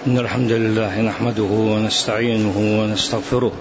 إن الحمد لله نحمده ونستعينه ونستغفره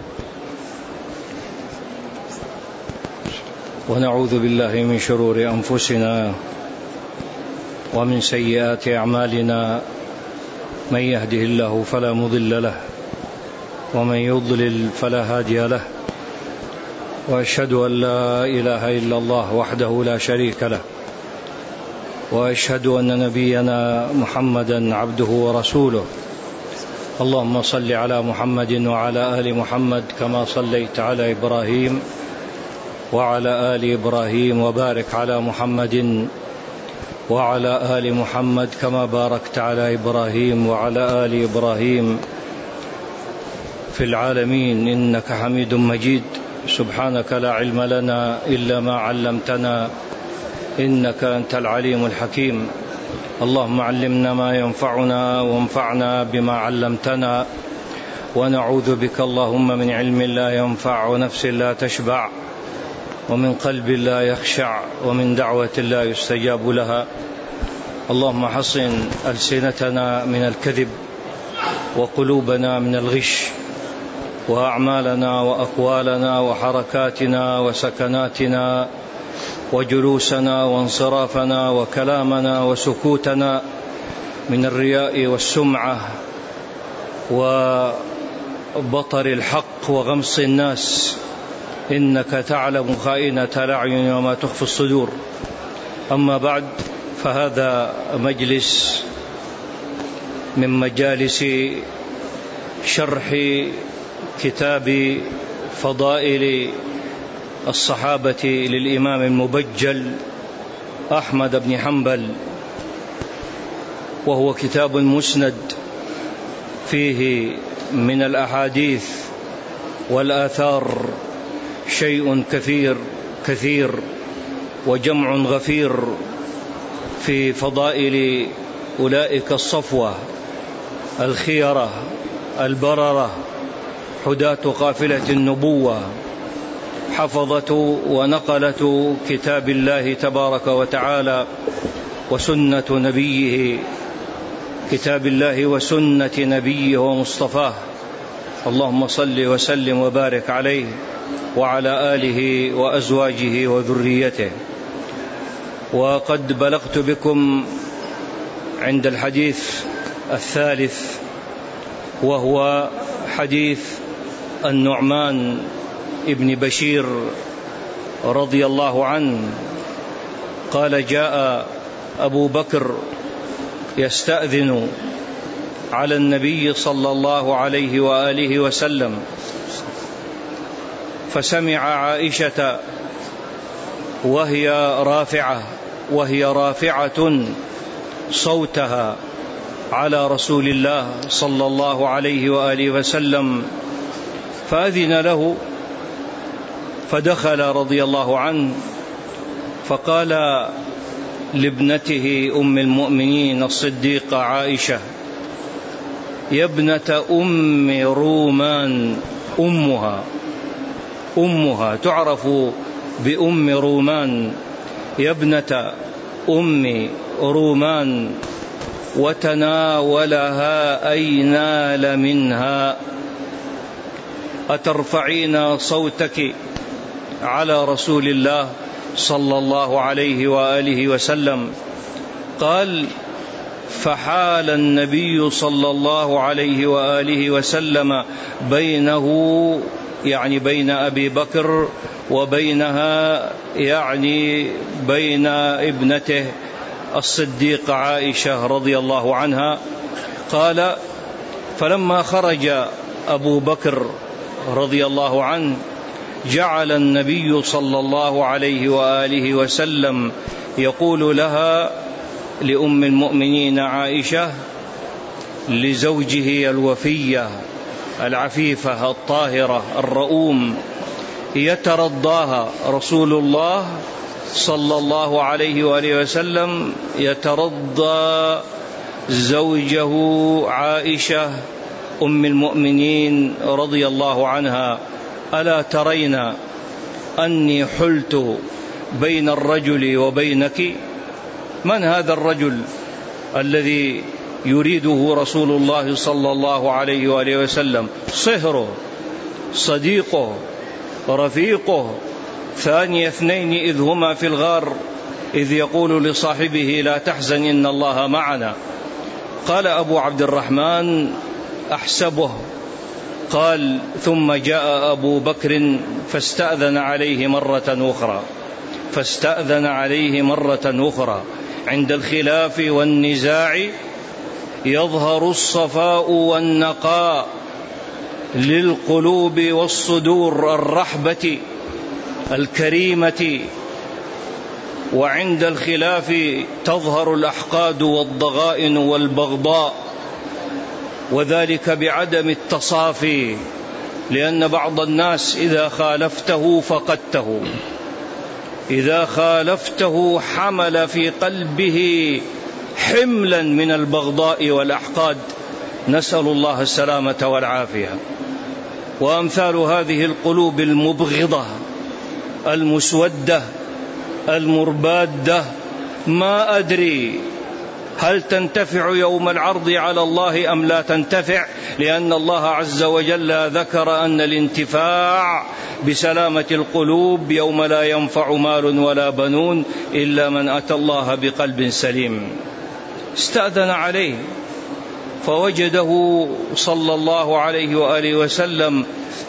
ونعوذ بالله من شرور أنفسنا ومن سيئات أعمالنا. من يهده الله فلا مضل له ومن يضلل فلا هادي له، وأشهد أن لا إله إلا الله وحده لا شريك له، وأشهد أن نبينا محمدا عبده ورسوله. اللهم صل على محمد وعلى آل محمد كما صليت على إبراهيم وعلى آل إبراهيم، وبارك على محمد وعلى آل محمد كما باركت على إبراهيم وعلى آل إبراهيم في العالمين إنك حميد مجيد. سبحانك لا علم لنا إلا ما علمتنا إنك أنت العليم الحكيم. اللهم علمنا ما ينفعنا وانفعنا بما علمتنا، ونعوذ بك اللهم من علم لا ينفع ونفس لا تشبع ومن قلب لا يخشع ومن دعوة لا يستجاب لها. اللهم حصن ألسنتنا من الكذب وقلوبنا من الغش، وأعمالنا وأقوالنا وحركاتنا وسكناتنا وجلوسنا وانصرافنا وكلامنا وسكوتنا من الرياء والسمعة وبطر الحق وغمص الناس، إنك تعلم خائنة الأعين وما تخفي الصدور. أما بعد، فهذا مجلس من مجالس شرح كتاب فضائل الصحابة للإمام المبجل أحمد بن حنبل، وهو كتاب مسند فيه من الأحاديث والآثار شيء كثير وجمع غفير في فضائل أولئك الصفوة الخيرة البررة حداة قافلة النبوة، حفظة ونقلة كتاب الله تبارك وتعالى وسنة نبيه، كتاب الله وسنة نبيه ومصطفاه. اللهم صل وسلم وبارك عليه وعلى آله وأزواجه وذريته. وقد بلغت بكم عند الحديث الثالث، وهو حديث النعمان ابن بشير رضي الله عنه قال: جاء أبو بكر يستأذن على النبي صلى الله عليه وآله وسلم، فسمع عائشة وهي رافعة صوتها على رسول الله صلى الله عليه وآله وسلم، فأذن له فدخل رضي الله عنه، فقال لابنته أم المؤمنين الصديقة عائشة: يا ابنة أم رومان. أمها تعرف بأم رومان، يا ابنة أم رومان، وتناولها أي نال منها، أترفعين صوتك على رسول الله صلى الله عليه وآله وسلم؟ قال: فحال النبي صلى الله عليه وآله وسلم بينه، يعني بين أبي بكر، وبينها يعني بين ابنته الصديقة عائشة رضي الله عنها. قال: فلما خرج أبو بكر رضي الله عنه جعل النبي صلى الله عليه وآله وسلم يقول لها، لأم المؤمنين عائشة، لزوجه الوفية العفيفة الطاهرة الرؤوم، يترضاها رسول الله صلى الله عليه وآله وسلم، يترضى زوجه عائشة أم المؤمنين رضي الله عنها: ألا ترين أني حلت بين الرجل وبينك؟ من هذا الرجل الذي يريده رسول الله صلى الله عليه وآله وسلم، صهره، صديقه، رفيقه، ثاني اثنين إذ هما في الغار إذ يقول لصاحبه لا تحزن إن الله معنا. قال أبو عبد الرحمن أحسبه. قال ثم جاء أبو بكر فاستأذن عليه مرة أخرى. عند الخلاف والنزاع يظهر الصفاء والنقاء للقلوب والصدور الرحبة الكريمة، وعند الخلاف تظهر الأحقاد والضغائن والبغضاء، وذلك بعدم التصافي، لأن بعض الناس إذا خالفته حمل في قلبه حملا من البغضاء والأحقاد، نسأل الله السلامة والعافية. وأمثال هذه القلوب المبغضة المسودة المربادة ما أدري هل تنتفع يوم العرض على الله أم لا تنتفع، لأن الله عز وجل ذكر أن الانتفاع بسلامة القلوب يوم لا ينفع مال ولا بنون إلا من أتى الله بقلب سليم. استأذن عليه فوجده صلى الله عليه وآله وسلم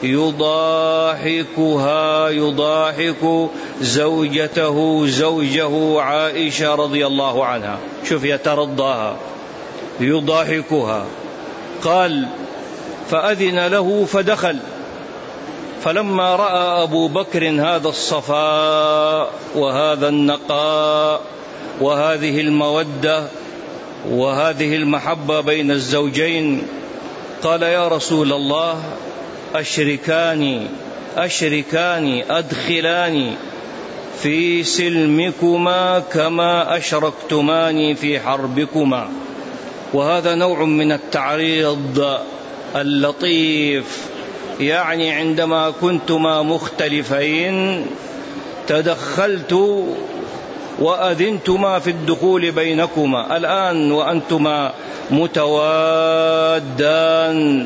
يضاحك زوجه عائشة رضي الله عنها، شوف يترضاها يضاحكها. قال فأذن له فدخل، فلما رأى أبو بكر هذا الصفاء وهذا النقاء وهذه المودة وهذه المحبة بين الزوجين قال يا رسول الله أشركاني أدخلاني في سلمكما كما أشركتماني في حربكما. وهذا نوع من التعريض اللطيف، يعني عندما كنتما مختلفين تدخلت وأذنتما في الدخول بينكما، الآن وأنتما متوادان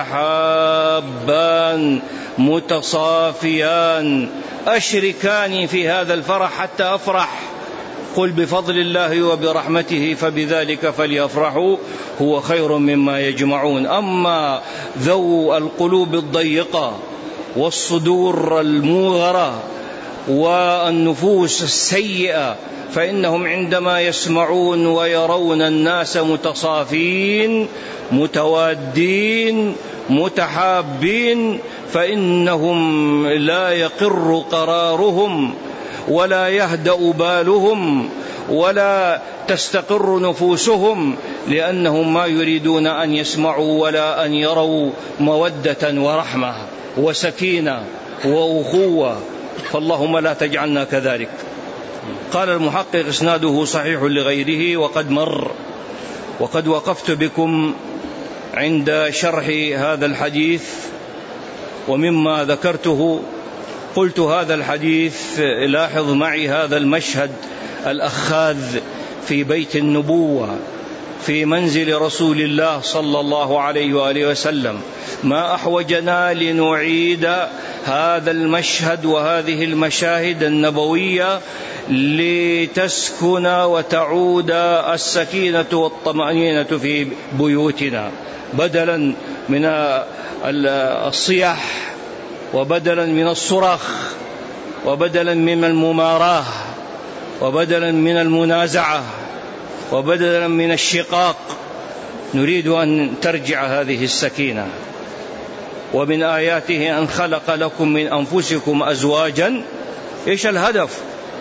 متحابان متصافيان أشركاني في هذا الفرح حتى أفرح. قل بفضل الله وبرحمته فبذلك فليفرحوا هو خير مما يجمعون. أما ذو القلوب الضيقة والصدور الموغرة والنفوس السيئة فإنهم عندما يسمعون ويرون الناس متصافين متوادين متحابين فإنهم لا يقر قرارهم ولا يهدأ بالهم ولا تستقر نفوسهم، لأنهم ما يريدون أن يسمعوا ولا أن يروا مودة ورحمة وسكينة وأخوة، فاللهم لا تجعلنا كذلك. قال المحقق إسناده صحيح لغيره وقد وقفت بكم عند شرح هذا الحديث، ومما ذكرته قلت هذا الحديث لاحظ معي هذا المشهد الأخاذ في بيت النبوة في منزل رسول الله صلى الله عليه وآله وسلم، ما أحوجنا لنعيد هذا المشهد وهذه المشاهد النبوية لتسكن وتعود السكينة والطمأنينة في بيوتنا، بدلا من الصياح وبدلا من الصراخ وبدلا من المماراة وبدلا من المنازعة وبدلا من الشقاق، نريد أن ترجع هذه السكينة. ومن آياته أن خلق لكم من أنفسكم أزواجا، إيش الهدف؟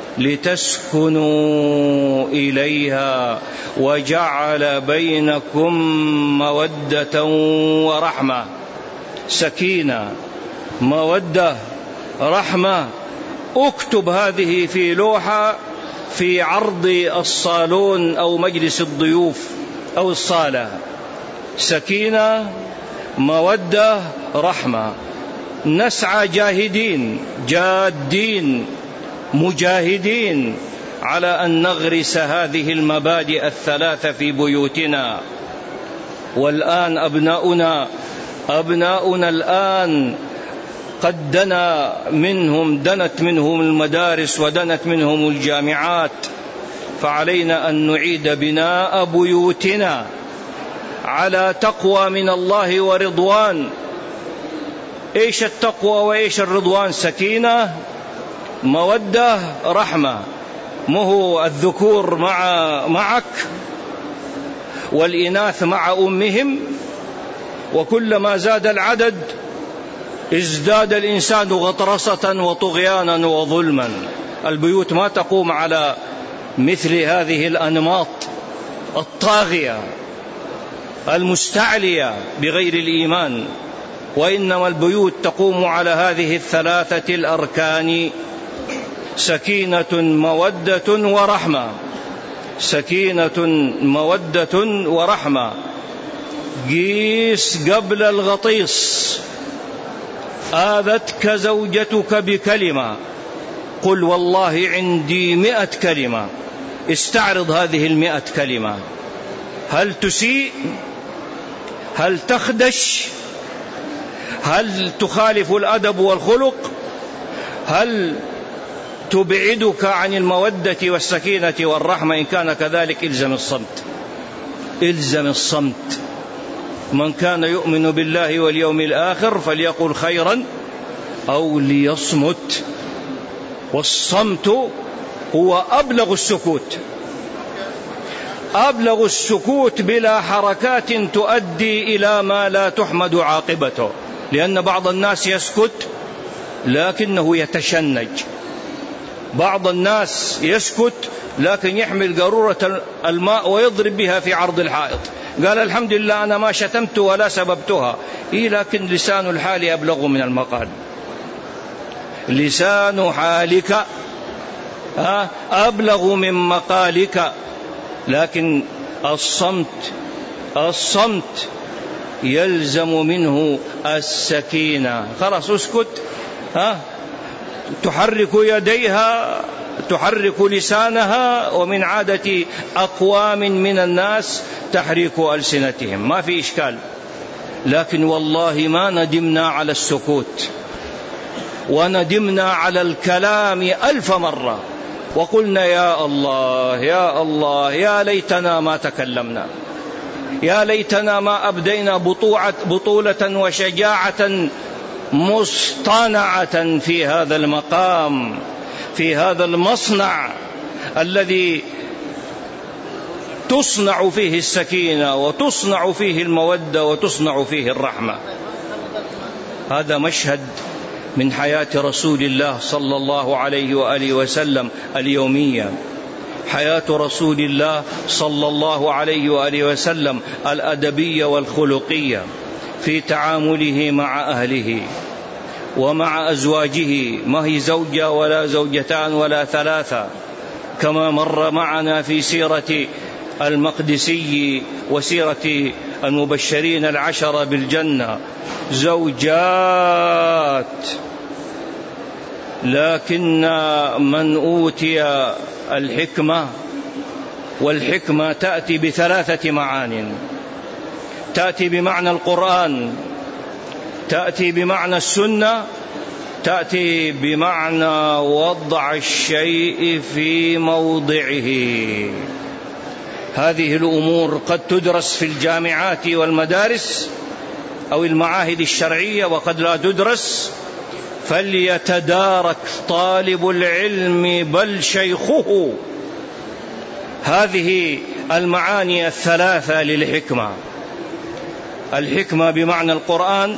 لتسكنوا إليها وجعل بينكم مودة ورحمة. سكينة مودة رحمة. اكتب هذه في لوحة في عرض الصالون أو مجلس الضيوف أو الصالة، سكينة مودة رحمة. نسعى جادين مجاهدين على أن نغرس هذه المبادئ الثلاثة في بيوتنا، والآن أبناؤنا الآن قد دنت منهم المدارس ودنت منهم الجامعات، فعلينا أن نعيد بناء بيوتنا على تقوى من الله ورضوان. إيش التقوى وإيش الرضوان؟ سكينة، مودة، رحمة. مو الذكور معك والإناث مع أمهم، وكلما زاد العدد ازداد الإنسان غطرسة وطغيانا وظلما. البيوت ما تقوم على مثل هذه الأنماط الطاغية المستعلية بغير الإيمان، وإنما البيوت تقوم على هذه الثلاثة الأركان: سكينة، مودة، ورحمة. سكينة، مودة، ورحمة. قيس قبل الغطيس: آذتك زوجتك بكلمة، قل والله عندي 100 كلمة. استعرض هذه 100 كلمة. هل تسيء؟ هل تخدش؟ هل تخالف الأدب والخلق؟ هل تبعدك عن المودة والسكينة والرحمة؟ إن كان كذلك إلزم الصمت. إلزم الصمت. من كان يؤمن بالله واليوم الآخر فليقل خيرا أو ليصمت. والصمت هو أبلغ السكوت، أبلغ السكوت بلا حركات تؤدي إلى ما لا تحمد عاقبته. لأن بعض الناس يسكت لكنه يتشنج، بعض الناس يسكت لكن يحمل قارورة الماء ويضرب بها في عرض الحائط. قال الحمد لله أنا ما شتمت ولا سببتها. لكن لسان الحال أبلغ من المقال. لسان حالك أبلغ من مقالك. لكن الصمت يلزم منه السكينة. خلاص اسكت. تحرك يديها، تحرك لسانها، ومن عادة أقوام من الناس تحريك ألسنتهم، ما في إشكال. لكن والله ما ندمنا على السكوت، وندمنا على الكلام 1000 مرة، وقلنا يا الله يا الله يا ليتنا ما تكلمنا، يا ليتنا ما أبدينا بطولة وشجاعة مصطنعة في هذا المقام، في هذا المصنع الذي تصنع فيه السكينة وتصنع فيه المودة وتصنع فيه الرحمة. هذا مشهد من حياة رسول الله صلى الله عليه وآله وسلم اليومية، حياة رسول الله صلى الله عليه وآله وسلم الأدبية والخلقية في تعامله مع أهله ومع أزواجه. ما هي زوجة ولا زوجتان ولا ثلاثة، كما مر معنا في سيرة المقدسي وسيرة المبشرين العشرة بالجنة، زوجات. لكن من أوتي الحكمة، والحكمة تأتي ب3 معان: تأتي بمعنى القرآن، تأتي بمعنى السنة، تأتي بمعنى وضع الشيء في موضعه. هذه الأمور قد تدرس في الجامعات والمدارس أو المعاهد الشرعية وقد لا تدرس، فليتدارك طالب العلم بل شيخه هذه المعاني 3 للحكمة: الحكمة بمعنى القرآن،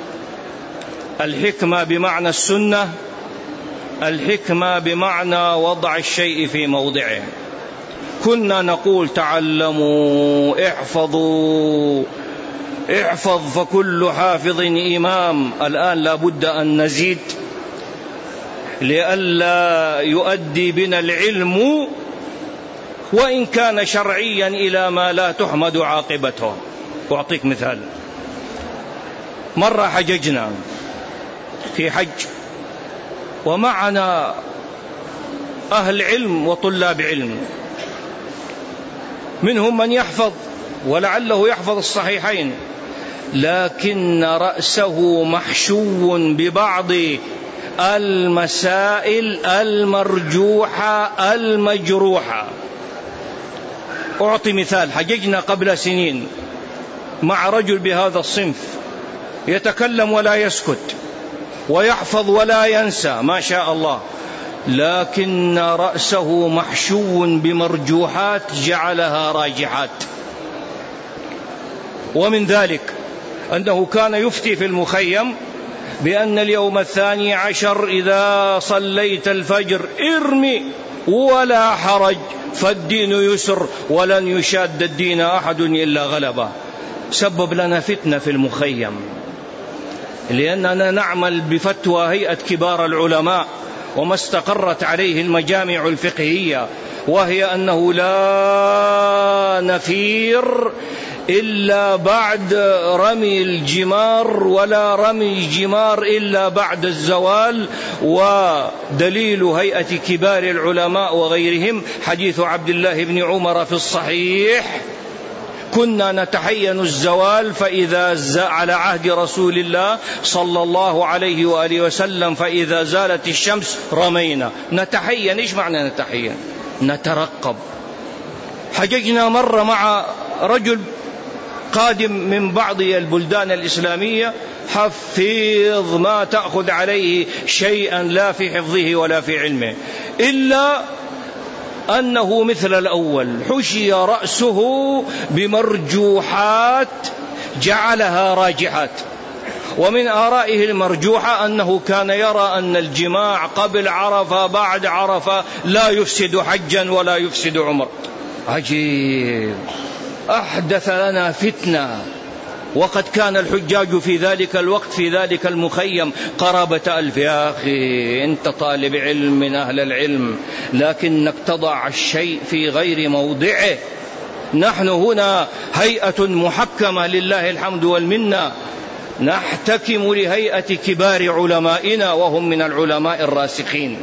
الحكمة بمعنى السنة، الحكمة بمعنى وضع الشيء في موضعه. كنا نقول تعلموا، احفظوا، احفظ فكل حافظ إمام. الآن لا بد أن نزيد لئلا يؤدي بنا العلم وإن كان شرعيا إلى ما لا تحمد عاقبته. أعطيك مثال: مرة حججنا في حج ومعنا أهل علم وطلاب علم، منهم من يحفظ ولعله يحفظ الصحيحين، لكن رأسه محشو ببعض المسائل المرجوحة المجروحة. أعطي مثال: حججنا قبل سنين مع رجل بهذا الصنف، يتكلم ولا يسكت ويحفظ ولا ينسى ما شاء الله، لكن رأسه محشو بمرجوحات جعلها راجحات. ومن ذلك أنه كان يفتي في المخيم بأن اليوم 12 إذا صليت الفجر ارمي ولا حرج، فالدين يسر ولن يشاد الدين أحد إلا غلبه. سبب لنا فتنة في المخيم، لأننا نعمل بفتوى هيئة كبار العلماء وما استقرت عليه المجامع الفقهية، وهي أنه لا نفير إلا بعد رمي الجمار، ولا رمي الجمار إلا بعد الزوال. ودليل هيئة كبار العلماء وغيرهم حديث عبد الله بن عمر في الصحيح: كنا نتحين الزوال فإذا على عهد رسول الله صلى الله عليه وآله وسلم فإذا زالت الشمس رمينا. نتحين، إيش معنى نتحين؟ نترقب. حججنا مرة مع رجل قادم من بعض البلدان الإسلامية، حفيظ ما تأخذ عليه شيئا لا في حفظه ولا في علمه، إلا أنه مثل الأول حشي رأسه بمرجوحات جعلها راجحات. ومن آرائه المرجوحة أنه كان يرى أن الجماع قبل عرفة بعد عرفة لا يفسد حجا ولا يفسد عمر. عجيب، أحدث لنا فتنة، وقد كان الحجاج في ذلك الوقت في ذلك المخيم قرابة 1000. يا أخي أنت طالب علم من أهل العلم، لكنك تضع الشيء في غير موضعه. نحن هنا هيئة محكمة لله الحمد والمنة، نحتكم لهيئة كبار علمائنا وهم من العلماء الراسخين،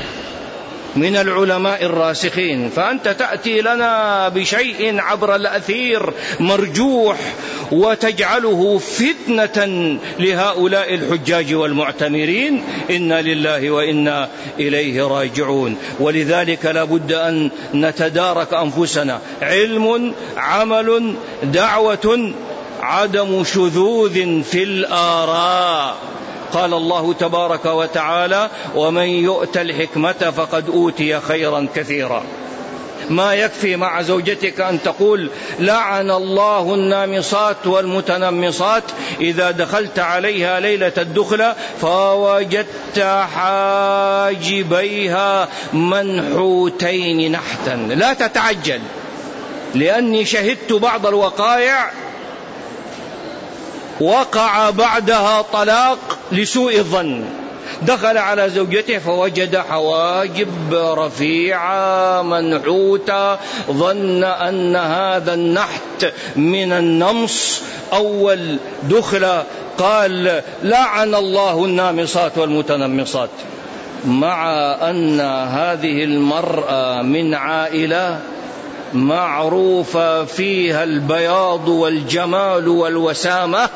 من العلماء الراسخين. فأنت تأتي لنا بشيء عبر الأثير مرجوح وتجعله فتنة لهؤلاء الحجاج والمعتمرين. إنا لله وإنا إليه راجعون. ولذلك لا بد أن نتدارك أنفسنا: علم، عمل، دعوة، عدم شذوذ في الآراء. قال الله تبارك وتعالى: ومن يؤت الحكمة فقد أوتي خيرا كثيرا. ما يكفي مع زوجتك أن تقول: لعن الله النامصات والمتنمصات إذا دخلت عليها ليلة الدخلة فوجدت حاجبيها منحوتين نحتا. لا تتعجل، لأني شهدت بعض الوقائع وقع بعدها طلاق لسوء الظن. دخل على زوجته فوجد حواجب رفيعة منحوتة، ظن أن هذا النحت من النمص. أول دخلة قال: لعن الله النامصات والمتنمصات، مع أن هذه المرأة من عائلة معروفة فيها البياض والجمال والوسامة،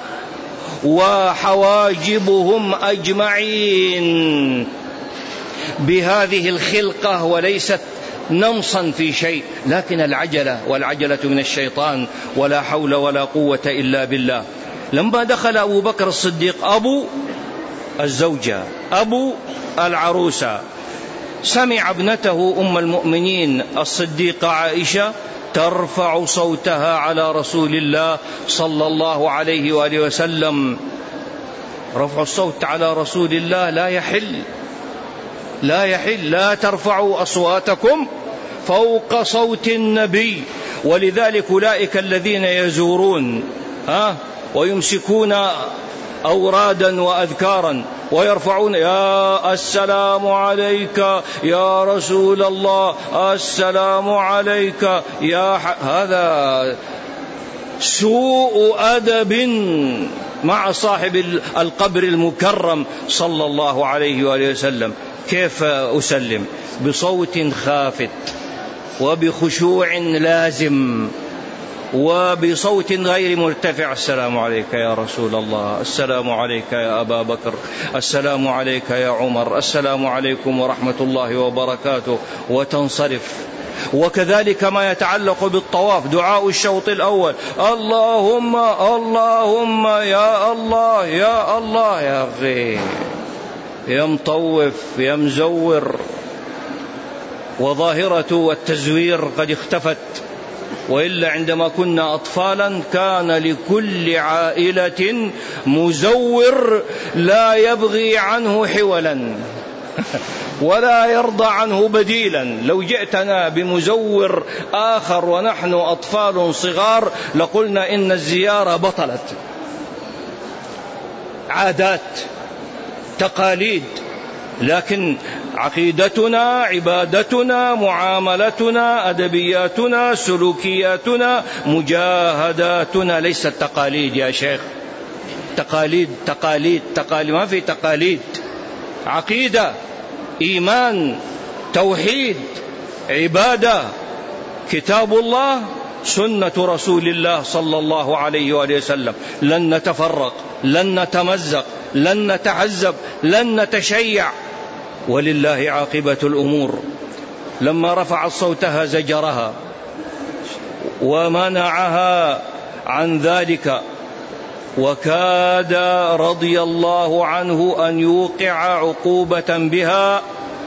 وحواجبهم أجمعين بهذه الخلقة وليست نمصا في شيء، لكن العجلة، والعجلة من الشيطان، ولا حول ولا قوة إلا بالله. لما دخل أبو بكر الصديق أبو الزوجة أبو العروسة، سمع ابنته أم المؤمنين الصديقة عائشة ترفع صوتها على رسول الله صلى الله عليه وآله وسلم. رفع الصوت على رسول الله لا يحل، لا يحل، لا ترفعوا أصواتكم فوق صوت النبي. ولذلك أولئك الذين يزورون ويمسكون أورادا وأذكارا ويرفعون: يا السلام عليك يا رسول الله، السلام عليك يا هذا سوء أدب مع صاحب القبر المكرم صلى الله عليه وآله وسلم. كيف أسلم؟ بصوت خافت وبخشوع لازم. وبصوت غير مرتفع: السلام عليك يا رسول الله، السلام عليك يا أبا بكر، السلام عليك يا عمر، السلام عليكم ورحمة الله وبركاته، وتنصرف. وكذلك ما يتعلق بالطواف: دعاء الشوط الأول: اللهم اللهم يا الله يا الله. يا أخي، يا مطوف يا مزور، وظاهرة التزوير قد اختفت، وإلا عندما كنا أطفالا كان لكل عائلة مزور لا يبغي عنه حولا ولا يرضى عنه بديلا. لو جئتنا بمزور آخر ونحن أطفال صغار لقلنا إن الزيارة بطلت. عادات، تقاليد، لكن عقيدتنا، عبادتنا، معاملتنا، أدبياتنا، سلوكياتنا، مجاهداتنا ليست تقاليد يا شيخ. تقاليد تقاليد تقاليد، ما في تقاليد. عقيدة، إيمان، توحيد، عبادة، كتاب الله، سنة رسول الله صلى الله عليه وآله وسلم. لن نتفرق، لن نتمزق، لن نتعذب، لن نتشيع، ولله عاقبة الأمور. لما رفعت صوتها زجرها ومنعها عن ذلك، وكاد رضي الله عنه أن يوقع عقوبة بها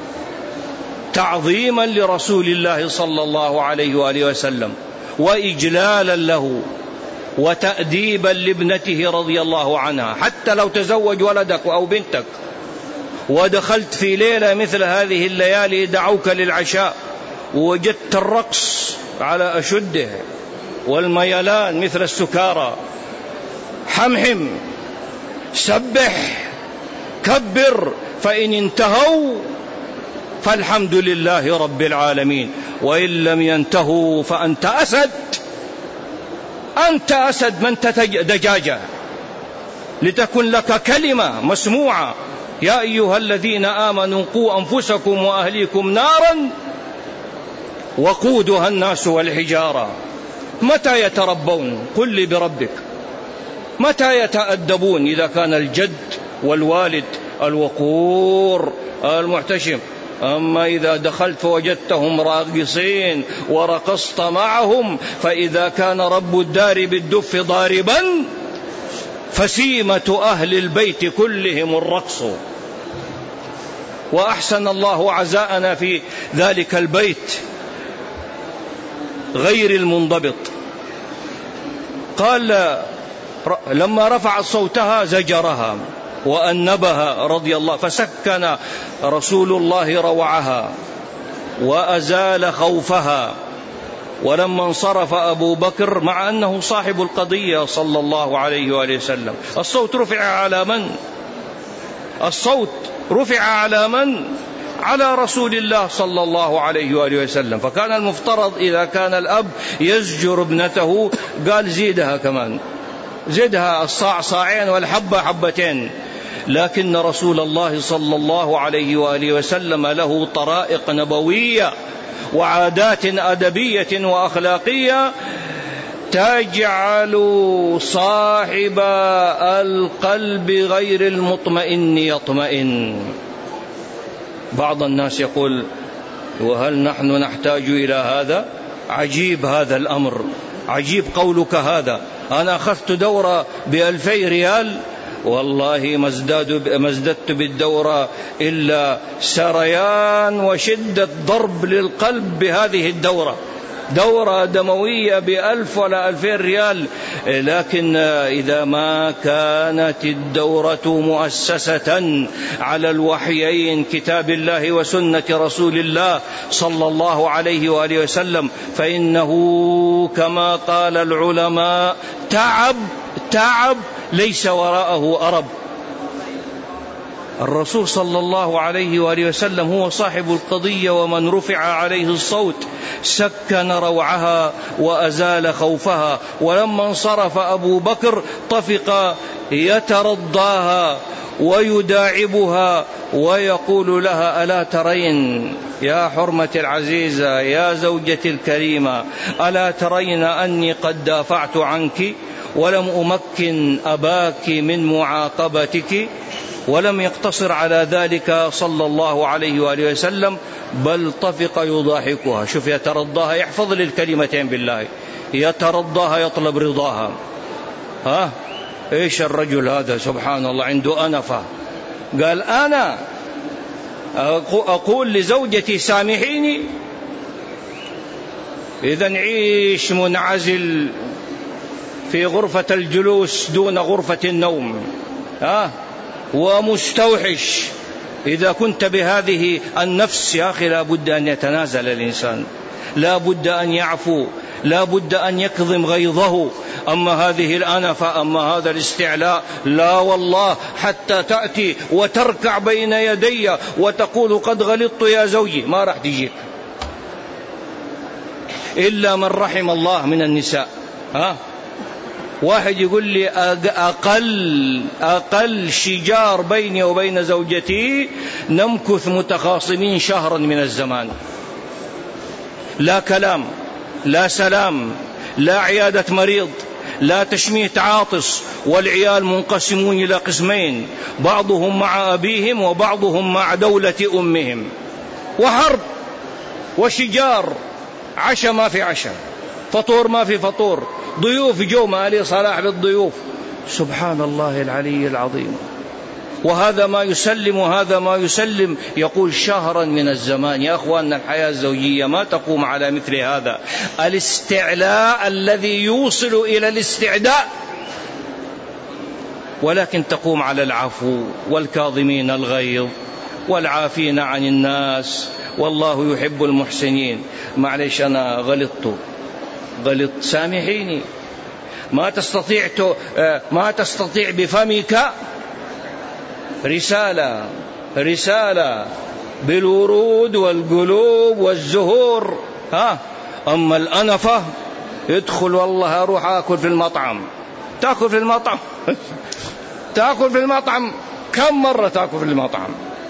تعظيما لرسول الله صلى الله عليه وآله وسلم، وإجلالا له، وتأديبا لابنته رضي الله عنها. حتى لو تزوج ولدك أو بنتك ودخلت في ليلة مثل هذه الليالي دعوك للعشاء ووجدت الرقص على أشده والميلان مثل السكارى، حمحم، سبح، كبر، فإن انتهوا فالحمد لله رب العالمين، وإن لم ينتهوا فأنت أسد. أنت أسد، من دجاجة، لتكن لك كلمة مسموعة: يا أيها الذين آمنوا قوا أنفسكم وأهليكم نارا وقودها الناس والحجارة. متى يتربون؟ قل لي بربك. متى يتأدبون؟ إذا كان الجد والوالد الوقور المحتشم. أما إذا دخلت فوجدتهم راقصين ورقصت معهم، فإذا كان رب الدار بالدف ضاربا فسيمة أهل البيت كلهم الرقص. وأحسن الله عزاءنا في ذلك البيت غير المنضبط. قال: لما رفعت صوتها زجرها وأنبها رضي الله، فسكن رسول الله روعها وأزال خوفها. ولما انصرف أبو بكر، مع أنه صاحب القضية صلى الله عليه وآله وسلم، الصوت رفع على من؟ الصوت رفع على من؟ على رسول الله صلى الله عليه وآله وسلم. فكان المفترض إذا كان الأب يزجر ابنته قال: زيدها كمان، زدها الصاع صاعين والحبة حبتين. لكن رسول الله صلى الله عليه وآله وسلم له طرائق نبوية وعادات أدبية وأخلاقية تجعل صاحب القلب غير المطمئن يطمئن. بعض الناس يقول: وهل نحن نحتاج إلى هذا؟ عجيب هذا الأمر، عجيب قولك هذا. أنا أخذت دورة ب2000 ريال، والله ما ازددت بالدورة إلا سريان وشدة ضرب للقلب بهذه الدورة. دورة دموية ب1000 ولا 2000 ريال. لكن إذا ما كانت الدورة مؤسسة على الوحيين كتاب الله وسنة رسول الله صلى الله عليه وآله وسلم، فإنه كما قال العلماء: تعب ليس وراءه أرب. الرسول صلى الله عليه وآله وسلم هو صاحب القضية، ومن رفع عليه الصوت سكن روعها وأزال خوفها. ولما انصرف أبو بكر طفق يترضاها ويداعبها ويقول لها: ألا ترين يا حرمة العزيزة، يا زوجتي الكريمة، ألا ترين أني قد دافعت عنك ولم أمكن أباك من معاقبتك؟ ولم يقتصر على ذلك صلى الله عليه وآله وسلم، بل طفق يضاحكها. شوف، يترضاها، يحفظ للكلمتين بالله، يترضاها يطلب رضاها. إيش الرجل هذا سبحان الله عنده أنفة. قال أنا أقول لزوجتي سامحيني؟ إذن عيش منعزل في غرفة الجلوس دون غرفة النوم، ومستوحش. إذا كنت بهذه النفس يا أخي لا بد أن يتنازل الإنسان، لا بد أن يعفو، لا بد أن يكظم غيظه. أما هذه الأنفة، أما هذا الاستعلاء، لا والله، حتى تأتي وتركع بين يدي وتقول قد غلطت يا زوجي، ما راح تجيك إلا من رحم الله من النساء. واحد يقول لي أقل شجار بيني وبين زوجتي نمكث متخاصمين شهرا من الزمان، لا كلام، لا سلام، لا عيادة مريض، لا تشميت عاطس، والعيال منقسمون إلى قسمين، بعضهم مع أبيهم وبعضهم مع دولة أمهم، وحرب وشجار، عشاء ما في عشاء، فطور ما في فطور، ضيوف جو ما لي صلاح بالضيوف. سبحان الله العلي العظيم. وهذا ما يسلم وهذا ما يسلم، يقول شهرا من الزمان. يا أخواننا، الحياة الزوجية ما تقوم على مثل هذا الاستعلاء الذي يوصل إلى الاستعداء، ولكن تقوم على العفو والكاظمين الغيظ والعافين عن الناس، والله يحب المحسنين. معلش أنا غلطت، سامحيني. ما تستطيع بفمك رسالة بالورود والقلوب والزهور، أما الأنفة ادخل والله أروح أكل في المطعم. تأكل في المطعم تأكل في المطعم كم مرة تأكل في المطعم؟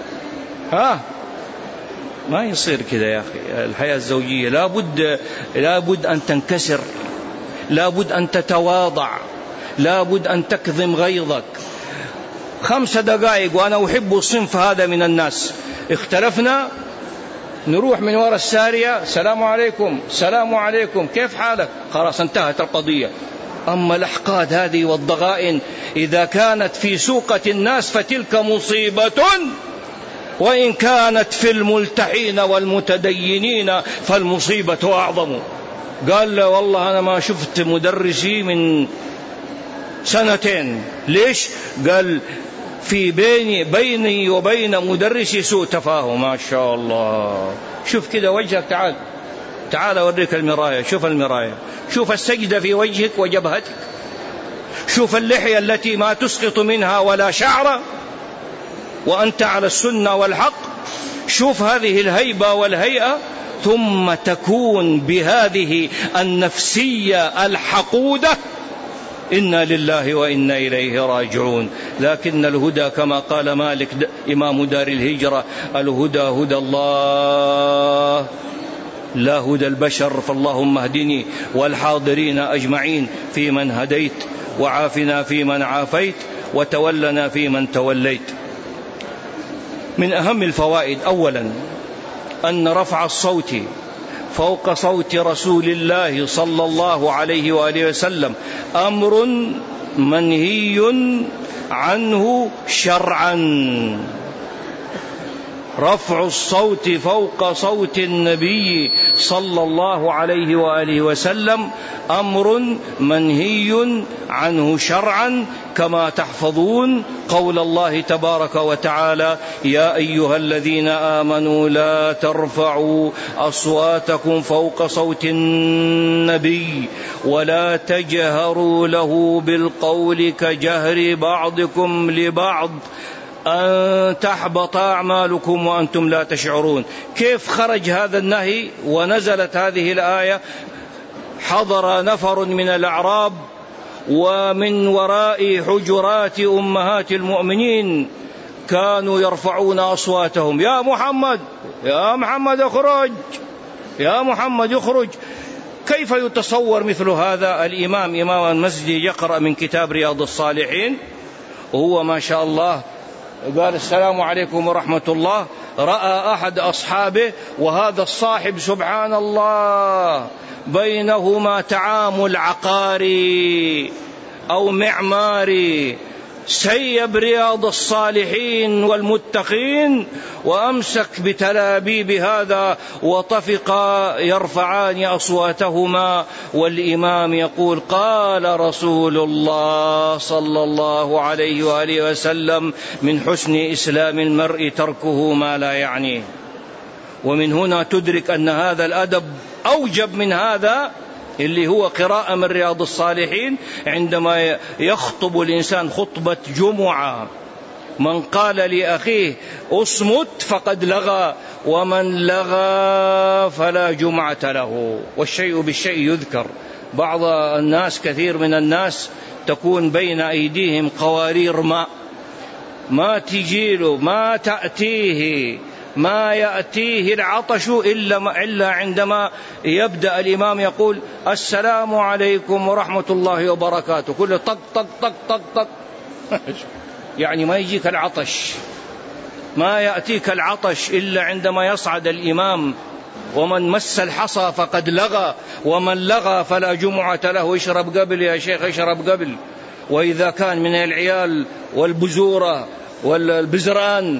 ما يصير كذا يا أخي. الحياة الزوجية لابد أن تنكسر، لابد أن تتواضع، لابد أن تكظم غيظك. 5 دقائق وأنا أحب الصنف هذا من الناس، اختلفنا نروح من وراء السارية، السلام عليكم، السلام عليكم، كيف حالك؟ خلاص انتهت القضية. أما الأحقاد هذه والضغائن إذا كانت في سوقة الناس فتلك مصيبة، وإن كانت في الملتحين والمتدينين فالمصيبة أعظم. قال له والله أنا ما شفت مدرسي من 2 ليش؟ قال في بيني وبين مدرسي سوء تفاهم. ما شاء الله. شوف كده وجهك، تعال أوريك المراية. شوف المراية، شوف السجدة في وجهك وجبهتك، شوف اللحية التي ما تسقط منها ولا شعر وأنت على السنة والحق، شوف هذه الهيبة والهيئة، ثم تكون بهذه النفسية الحقودة. إنا لله وإنا إليه راجعون. لكن الهدى كما قال مالك إمام دار الهجرة، الهدى هدى الله لا هدى البشر. فاللهم اهدني والحاضرين أجمعين في من هديت، وعافنا في من عافيت، وتولنا في من توليت. من أهم الفوائد أولا أن رفع الصوت فوق صوت رسول الله صلى الله عليه وآله وسلم أمر منهي عنه شرعا. رفع الصوت فوق صوت النبي صلى الله عليه وآله وسلم أمر منهي عنه شرعا، كما تحفظون قول الله تبارك وتعالى: يا أيها الذين آمنوا لا ترفعوا أصواتكم فوق صوت النبي ولا تجهروا له بالقول كجهر بعضكم لبعض أن تحبط أعمالكم وأنتم لا تشعرون. كيف خرج هذا النهي ونزلت هذه الآية؟ حضر نفر من الأعراب ومن وراء حجرات أمهات المؤمنين كانوا يرفعون أصواتهم: يا محمد، يا محمد اخرج، يا محمد اخرج. كيف يتصور مثل هذا الإمام إمام المسجد يقرأ من كتاب رياض الصالحين وهو ما شاء الله قال السلام عليكم ورحمة الله، رأى أحد أصحابه وهذا الصاحب سبحان الله بينهما تعامل عقاري أو معماري، سيب رياض الصالحين والمتقين وأمسك بتلابيب هذا وطفقا يرفعان أصواتهما، والإمام يقول: قال رسول الله صلى الله عليه وآله وسلم: من حسن إسلام المرء تركه ما لا يعنيه. ومن هنا تدرك أن هذا الأدب أوجب من هذا اللي هو قراءة من رياض الصالحين عندما يخطب الإنسان خطبة جمعة. من قال لأخيه أصمت فقد لغى، ومن لغى فلا جمعة له. والشيء بالشيء يذكر. بعض الناس، كثير من الناس، تكون بين أيديهم قوارير ماء ما تجيله، ما تأتيه، ما يأتيه العطش إلا عندما يبدأ الإمام يقول: السلام عليكم ورحمة الله وبركاته، كله طق طق طق طق طق. يعني ما يجيك العطش، ما يأتيك العطش إلا عندما يصعد الإمام. ومن مس الحصى فقد لغى، ومن لغى فلا جمعة له. اشرب قبل يا شيخ، اشرب قبل. وإذا كان من العيال والبزورة والبزران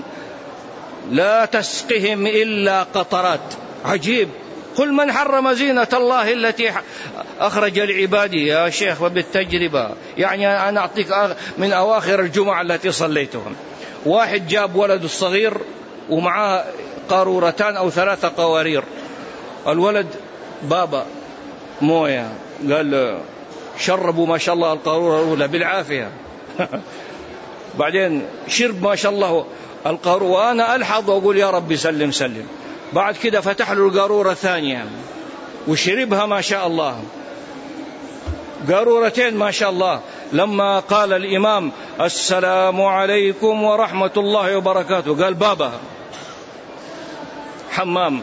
لا تسقهم إلا قطرات. عجيب. قل من حرم زينة الله التي أخرج لعباده. يا شيخ وبالتجربة، يعني أنا أعطيك من أواخر الجمعة التي صليتهم، واحد جاب ولد الصغير ومعاه قارورتان أو 3 قوارير. الولد: بابا موية. قال: شربوا ما شاء الله القارورة الأولى بالعافية. بعدين شرب ما شاء الله القارورة، وأنا ألحظ وأقول: يا رب سلم سلم. بعد كده فتح له القارورة الثانية وشربها ما شاء الله، قارورتين ما شاء الله. لما قال الإمام: السلام عليكم ورحمة الله وبركاته، قال: بابا حمام.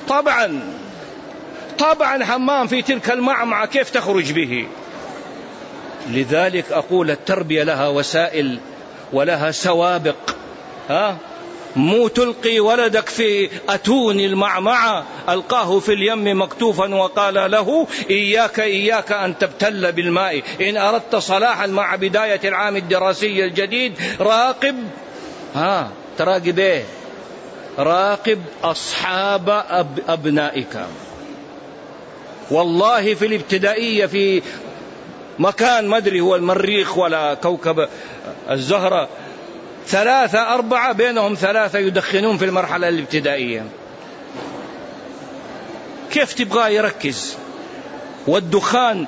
طبعا حمام في تلك المعمعة، كيف تخرج به؟ لذلك أقول التربية لها وسائل ولها سوابق. مو تلقي ولدك في أتون المعمعة، ألقاه في اليم مكتوفا وقال له: إياك أن تبتل بالماء. إن أردت صلاحا مع بداية العام الدراسي الجديد راقب تراقب إيه؟ راقب أصحاب أبنائك. والله في الابتدائية في مكان ما أدري هو المريخ ولا كوكب الزهرة 3 4 بينهم 3 يدخنون في المرحلة الابتدائية. كيف تبغى يركز؟ والدخان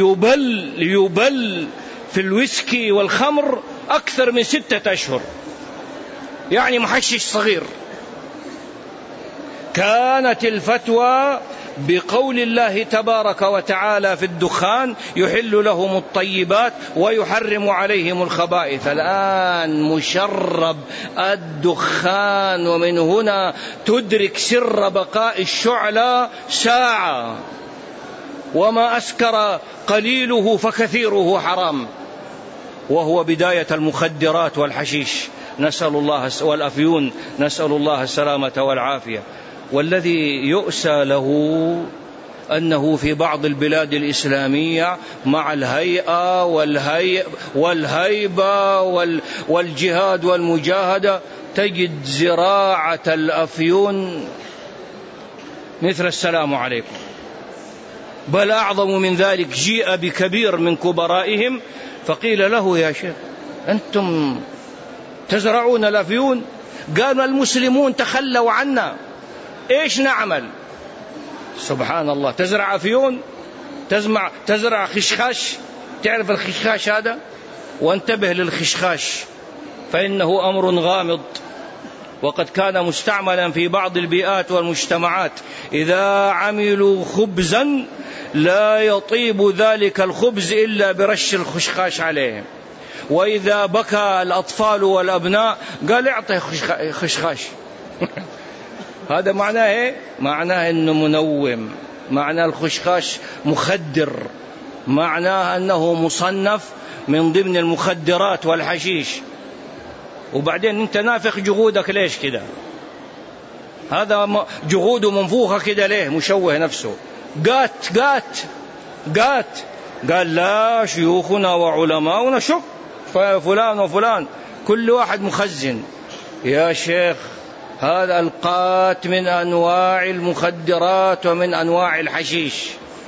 يبل في الويسكي والخمر أكثر من 6 أشهر، يعني محشش صغير. كانت الفتوى بقول الله تبارك وتعالى في الدخان: يحل لهم الطيبات ويحرم عليهم الخبائث. الآن مشرب الدخان، ومن هنا تدرك سر بقاء الشعلة ساعة. وما أسكر قليله فكثيره حرام، وهو بداية المخدرات والحشيش، نسأل الله، والأفيون، نسأل الله السلامة والعافية. والذي يؤسى له أنه في بعض البلاد الإسلامية مع الهيئة والهيبة والجهاد والمجاهدة تجد زراعة الأفيون مثل السلام عليكم. بل أعظم من ذلك، جيء بكبير من كبرائهم فقيل له: يا شيخ أنتم تزرعون الأفيون؟ قالوا: المسلمون تخلوا عنا، إيش نعمل؟ سبحان الله. تزرع أفيون، تزرع خشخاش. تعرف الخشخاش هذا؟ وانتبه للخشخاش فإنه أمر غامض، وقد كان مستعملا في بعض البيئات والمجتمعات. إذا عملوا خبزا لا يطيب ذلك الخبز إلا برش الخشخاش عليه. وإذا بكى الأطفال والأبناء قال اعطيه خشخاش. هذا معناه إيه؟ معناه أنه منوم، معناه الخشخاش مخدر، معناه أنه مصنف من ضمن المخدرات والحشيش. وبعدين أنت نافخ جهودك ليش كده؟ هذا جهوده منفوخة كده ليه؟ مشوه نفسه. قال لا، شيوخنا وعلماؤنا شك فلان وفلان كل واحد مخزن. يا شيخ هذا القات من أنواع المخدرات ومن أنواع الحشيش،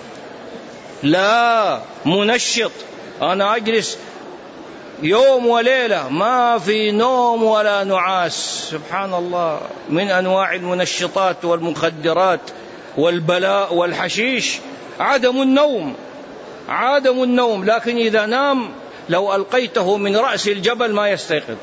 لا منشط. أنا أجلس يوم وليلة ما في نوم ولا نعاس، سبحان الله، من أنواع المنشطات والمخدرات والبلاء والحشيش عدم النوم. لكن إذا نام لو ألقيته من رأس الجبل ما يستيقظ.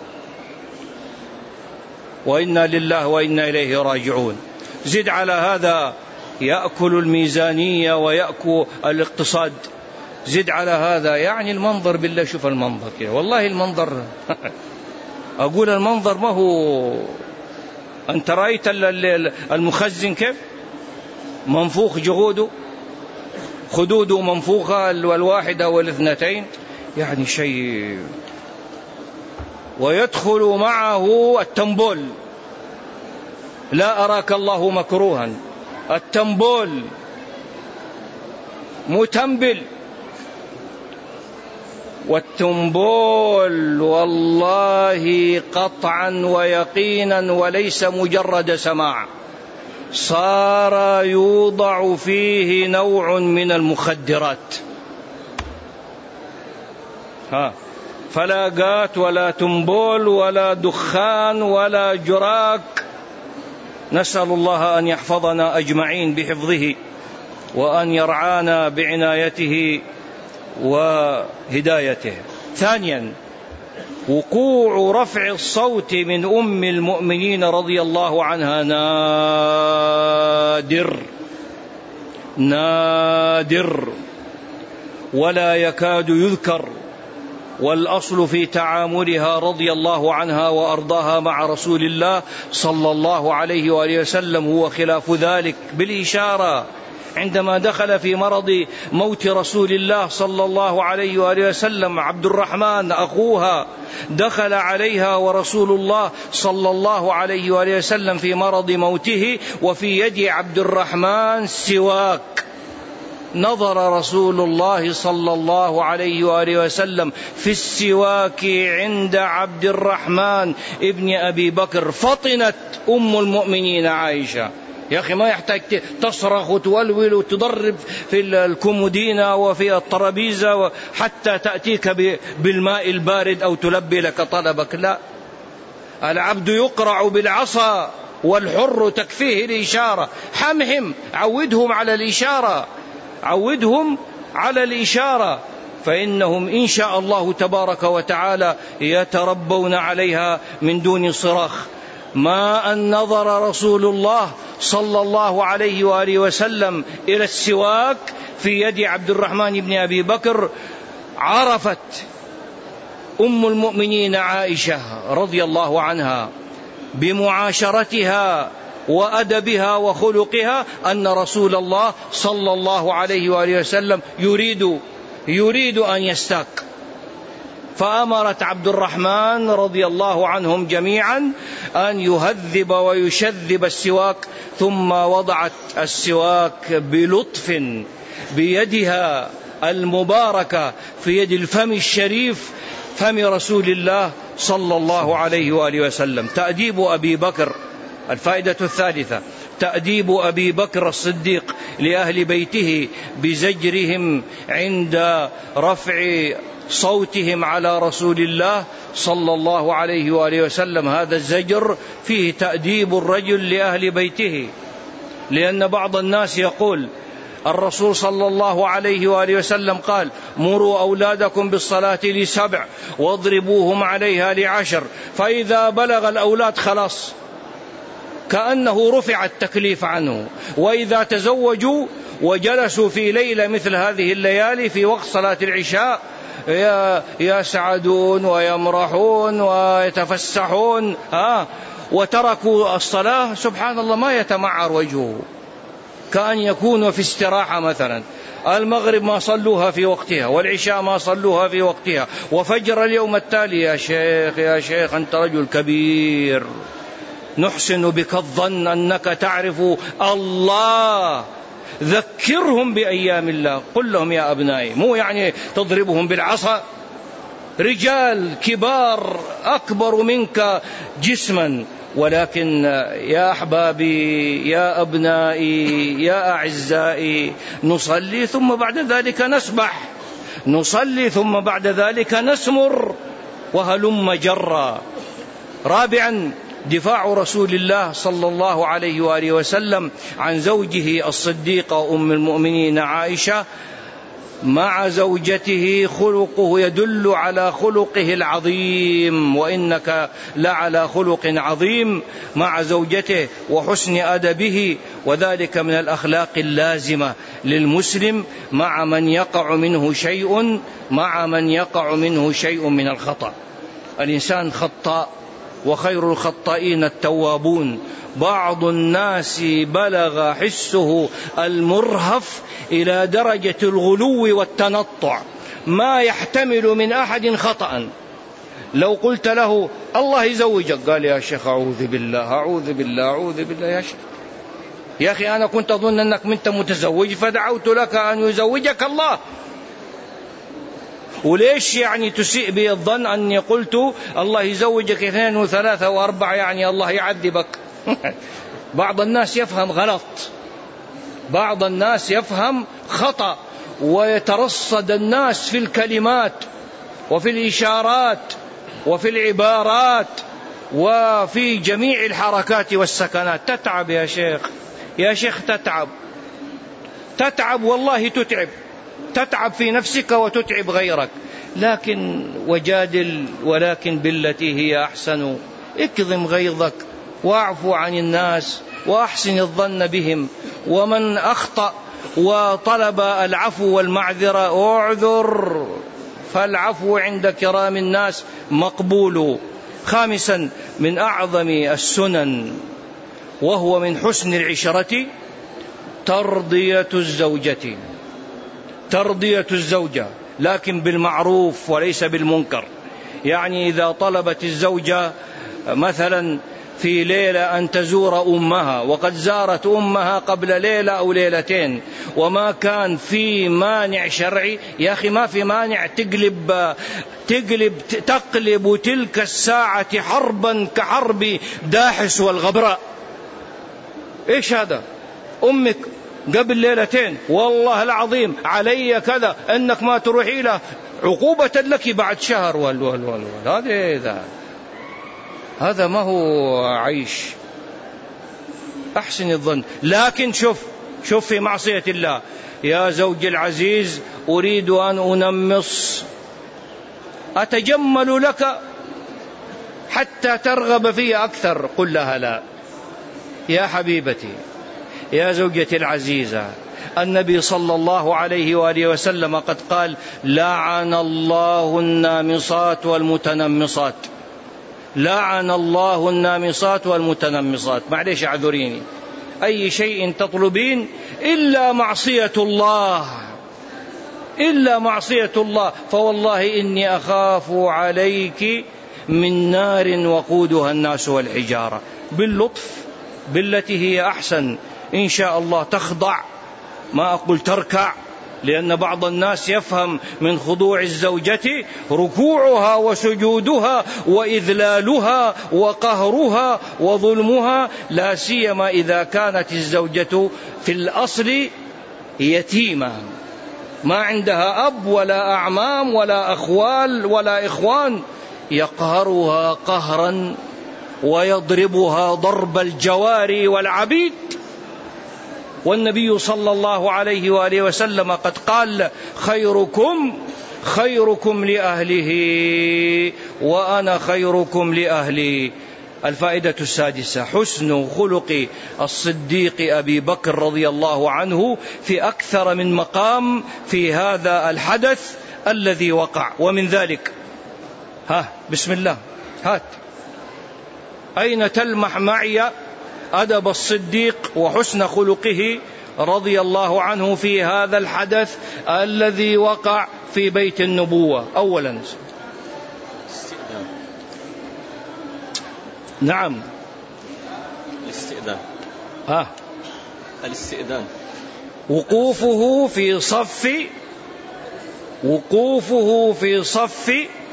وإنا لله وإنا إليه راجعون. زد على هذا يأكل الميزانية ويأكل الاقتصاد، زد على هذا يعني المنظر، بالله شوف المنظر كده، والله المنظر أقول المنظر ما هو. أنت رأيت المخزن كيف منفوخ جهوده، خدوده منفوخة والواحدة والاثنتين، يعني شيء. ويدخل معه التنبول، لا أراك الله مكروها، التنبول متنبل. والتنبول والله قطعا ويقينا وليس مجرد سماع، صار يوضع فيه نوع من المخدرات. فلا قات ولا تنبول ولا دخان ولا جراك. نسأل الله أن يحفظنا أجمعين بحفظه، وأن يرعانا بعنايته وهدايته. ثانيا، وقوع رفع الصوت من أم المؤمنين رضي الله عنها نادر ولا يكاد يذكر، والأصل في تعاملها رضي الله عنها وأرضاها مع رسول الله صلى الله عليه وآله وسلم هو خلاف ذلك بالإشارة. عندما دخل في مرض موت رسول الله صلى الله عليه وآله وسلم عبد الرحمن أخوها، دخل عليها ورسول الله صلى الله عليه وآله وسلم في مرض موته، وفي يد عبد الرحمن سواك. نظر رسول الله صلى الله عليه وآله وسلم في السواك عند عبد الرحمن ابن أبي بكر، فطنت أم المؤمنين عائشة. يا أخي ما يحتاج تصرخ وتولول وتضرب في الكومودينا وفي الطرابيزة حتى تأتيك بالماء البارد أو تلبي لك طلبك، لا، العبد يقرع بالعصا والحر تكفيه الإشارة. حمهم، عودهم على الإشارة، فإنهم إن شاء الله تبارك وتعالى يتربون عليها من دون صراخ. ما أن نظر رسول الله صلى الله عليه وآله وسلم إلى السواك في يد عبد الرحمن بن أبي بكر، عرفت أم المؤمنين عائشة رضي الله عنها بمعاشرتها وأدبها وخلقها أن رسول الله صلى الله عليه وآله وسلم يريد أن يستاك، فأمرت عبد الرحمن رضي الله عنهم جميعا أن يهذب ويشذب السواك، ثم وضعت السواك بلطف بيدها المباركة في يد الفم الشريف، فم رسول الله صلى الله عليه وآله وسلم. تأديب أبي بكر، الفائدة الثالثة، تأديب أبي بكر الصديق لأهل بيته بزجرهم عند رفع صوتهم على رسول الله صلى الله عليه وآله وسلم. هذا الزجر فيه تأديب الرجل لأهل بيته، لأن بعض الناس يقول الرسول صلى الله عليه وآله وسلم قال: مروا أولادكم بالصلاة ل7 واضربوهم عليها ل10، فإذا بلغ الأولاد خلاص كأنه رفع التكليف عنه. وإذا تزوجوا وجلسوا في ليلة مثل هذه الليالي في وقت صلاة العشاء يسعدون ويمرحون ويتفسحون وتركوا الصلاة، سبحان الله ما يتمعر وجهه، كأن يكونوا في استراحة. مثلا المغرب ما صلوها في وقتها، والعشاء ما صلوها في وقتها، وفجر اليوم التالي. يا شيخ أنت رجل كبير، نحسن بك الظن أنك تعرف الله، ذكرهم بأيام الله. قل لهم يا أبنائي، مو يعني تضربهم بالعصا، رجال كبار أكبر منك جسما، ولكن يا أحبابي يا أبنائي يا أعزائي، نصلي ثم بعد ذلك نسبح، نصلي ثم بعد ذلك نسمر، وهلم جرا. رابعا، دفاع رسول الله صلى الله عليه وآله وسلم عن زوجه الصديقة أم المؤمنين عائشة. مع زوجته خلقه يدل على خلقه العظيم، وإنك لعلى خلق عظيم مع زوجته وحسن أدبه، وذلك من الأخلاق اللازمة للمسلم مع من يقع منه شيء من الخطأ. الإنسان خطاء، وخير الخطائين التوابون. بعض الناس بلغ حسه المرهف إلى درجة الغلو والتنطع، ما يحتمل من أحد خطأ. لو قلت له الله يزوجك، قال يا شيخ أعوذ بالله أعوذ بالله أعوذ بالله. يا شيخ يا أخي أنا كنت أظن أنك أنت متزوج فدعوت لك أن يزوجك الله. وليش يعني تسيء بي الظن أني قلت الله يزوجك 2 و3 و4 يعني الله يعذبك؟ بعض الناس يفهم غلط، بعض الناس يفهم خطأ، ويترصد الناس في الكلمات وفي الإشارات وفي العبارات وفي جميع الحركات والسكنات. تتعب يا شيخ تتعب والله، تتعب في نفسك وتتعب غيرك. لكن وجادل ولكن بالتي هي أحسن، اكظم غيظك واعفو عن الناس وأحسن الظن بهم، ومن أخطأ وطلب العفو والمعذرة أعذر، فالعفو عند كرام الناس مقبول. خامسا، من أعظم السنن وهو من حسن العشرة ترضية الزوجة، لكن بالمعروف وليس بالمنكر. يعني إذا طلبت الزوجة مثلا في ليلة أن تزور أمها، وقد زارت أمها قبل ليلة أو ليلتين، وما كان في مانع شرعي، يا أخي ما في مانع تقلب تلك الساعة حربا كحرب داحس والغبراء. إيش هذا؟ أمك قبل ليلتين والله العظيم علي كذا، أنك ما تروحي له عقوبة لك بعد شهر هذا ما هو عيش. أحسن الظن. لكن شوف في معصية الله، يا زوجي العزيز أريد أن أنمص، أتجمل لك حتى ترغب في أكثر، قل لها لا. يا حبيبتي يا زوجتي العزيزة، النبي صلى الله عليه وآله وسلم قد قال لعن الله النامصات والمتنمصات، لعن الله النامصات والمتنمصات. معليش اعذريني، أي شيء تطلبين إلا معصية الله، فوالله إني أخاف عليك من نار وقودها الناس والحجارة. باللطف بالتي هي أحسن إن شاء الله تخضع، ما أقول تركع، لأن بعض الناس يفهم من خضوع الزوجة ركوعها وسجودها وإذلالها وقهرها وظلمها، لا سيما إذا كانت الزوجة في الأصل يتيمة، ما عندها أب ولا أعمام ولا أخوال ولا إخوان، يقهرها قهرا ويضربها ضرب الجواري والعبيد. والنبي صلى الله عليه وآله وسلم قد قال خيركم لأهله وأنا خيركم لأهلي. الفائدة السادسة، حسن خلق الصديق أبي بكر رضي الله عنه في أكثر من مقام في هذا الحدث الذي وقع. ومن ذلك بسم الله هات أين تلمح معي أدب الصديق وحسن خلقه رضي الله عنه في هذا الحدث الذي وقع في بيت النبوة. أولا نعم الاستئذان وقوفه في صف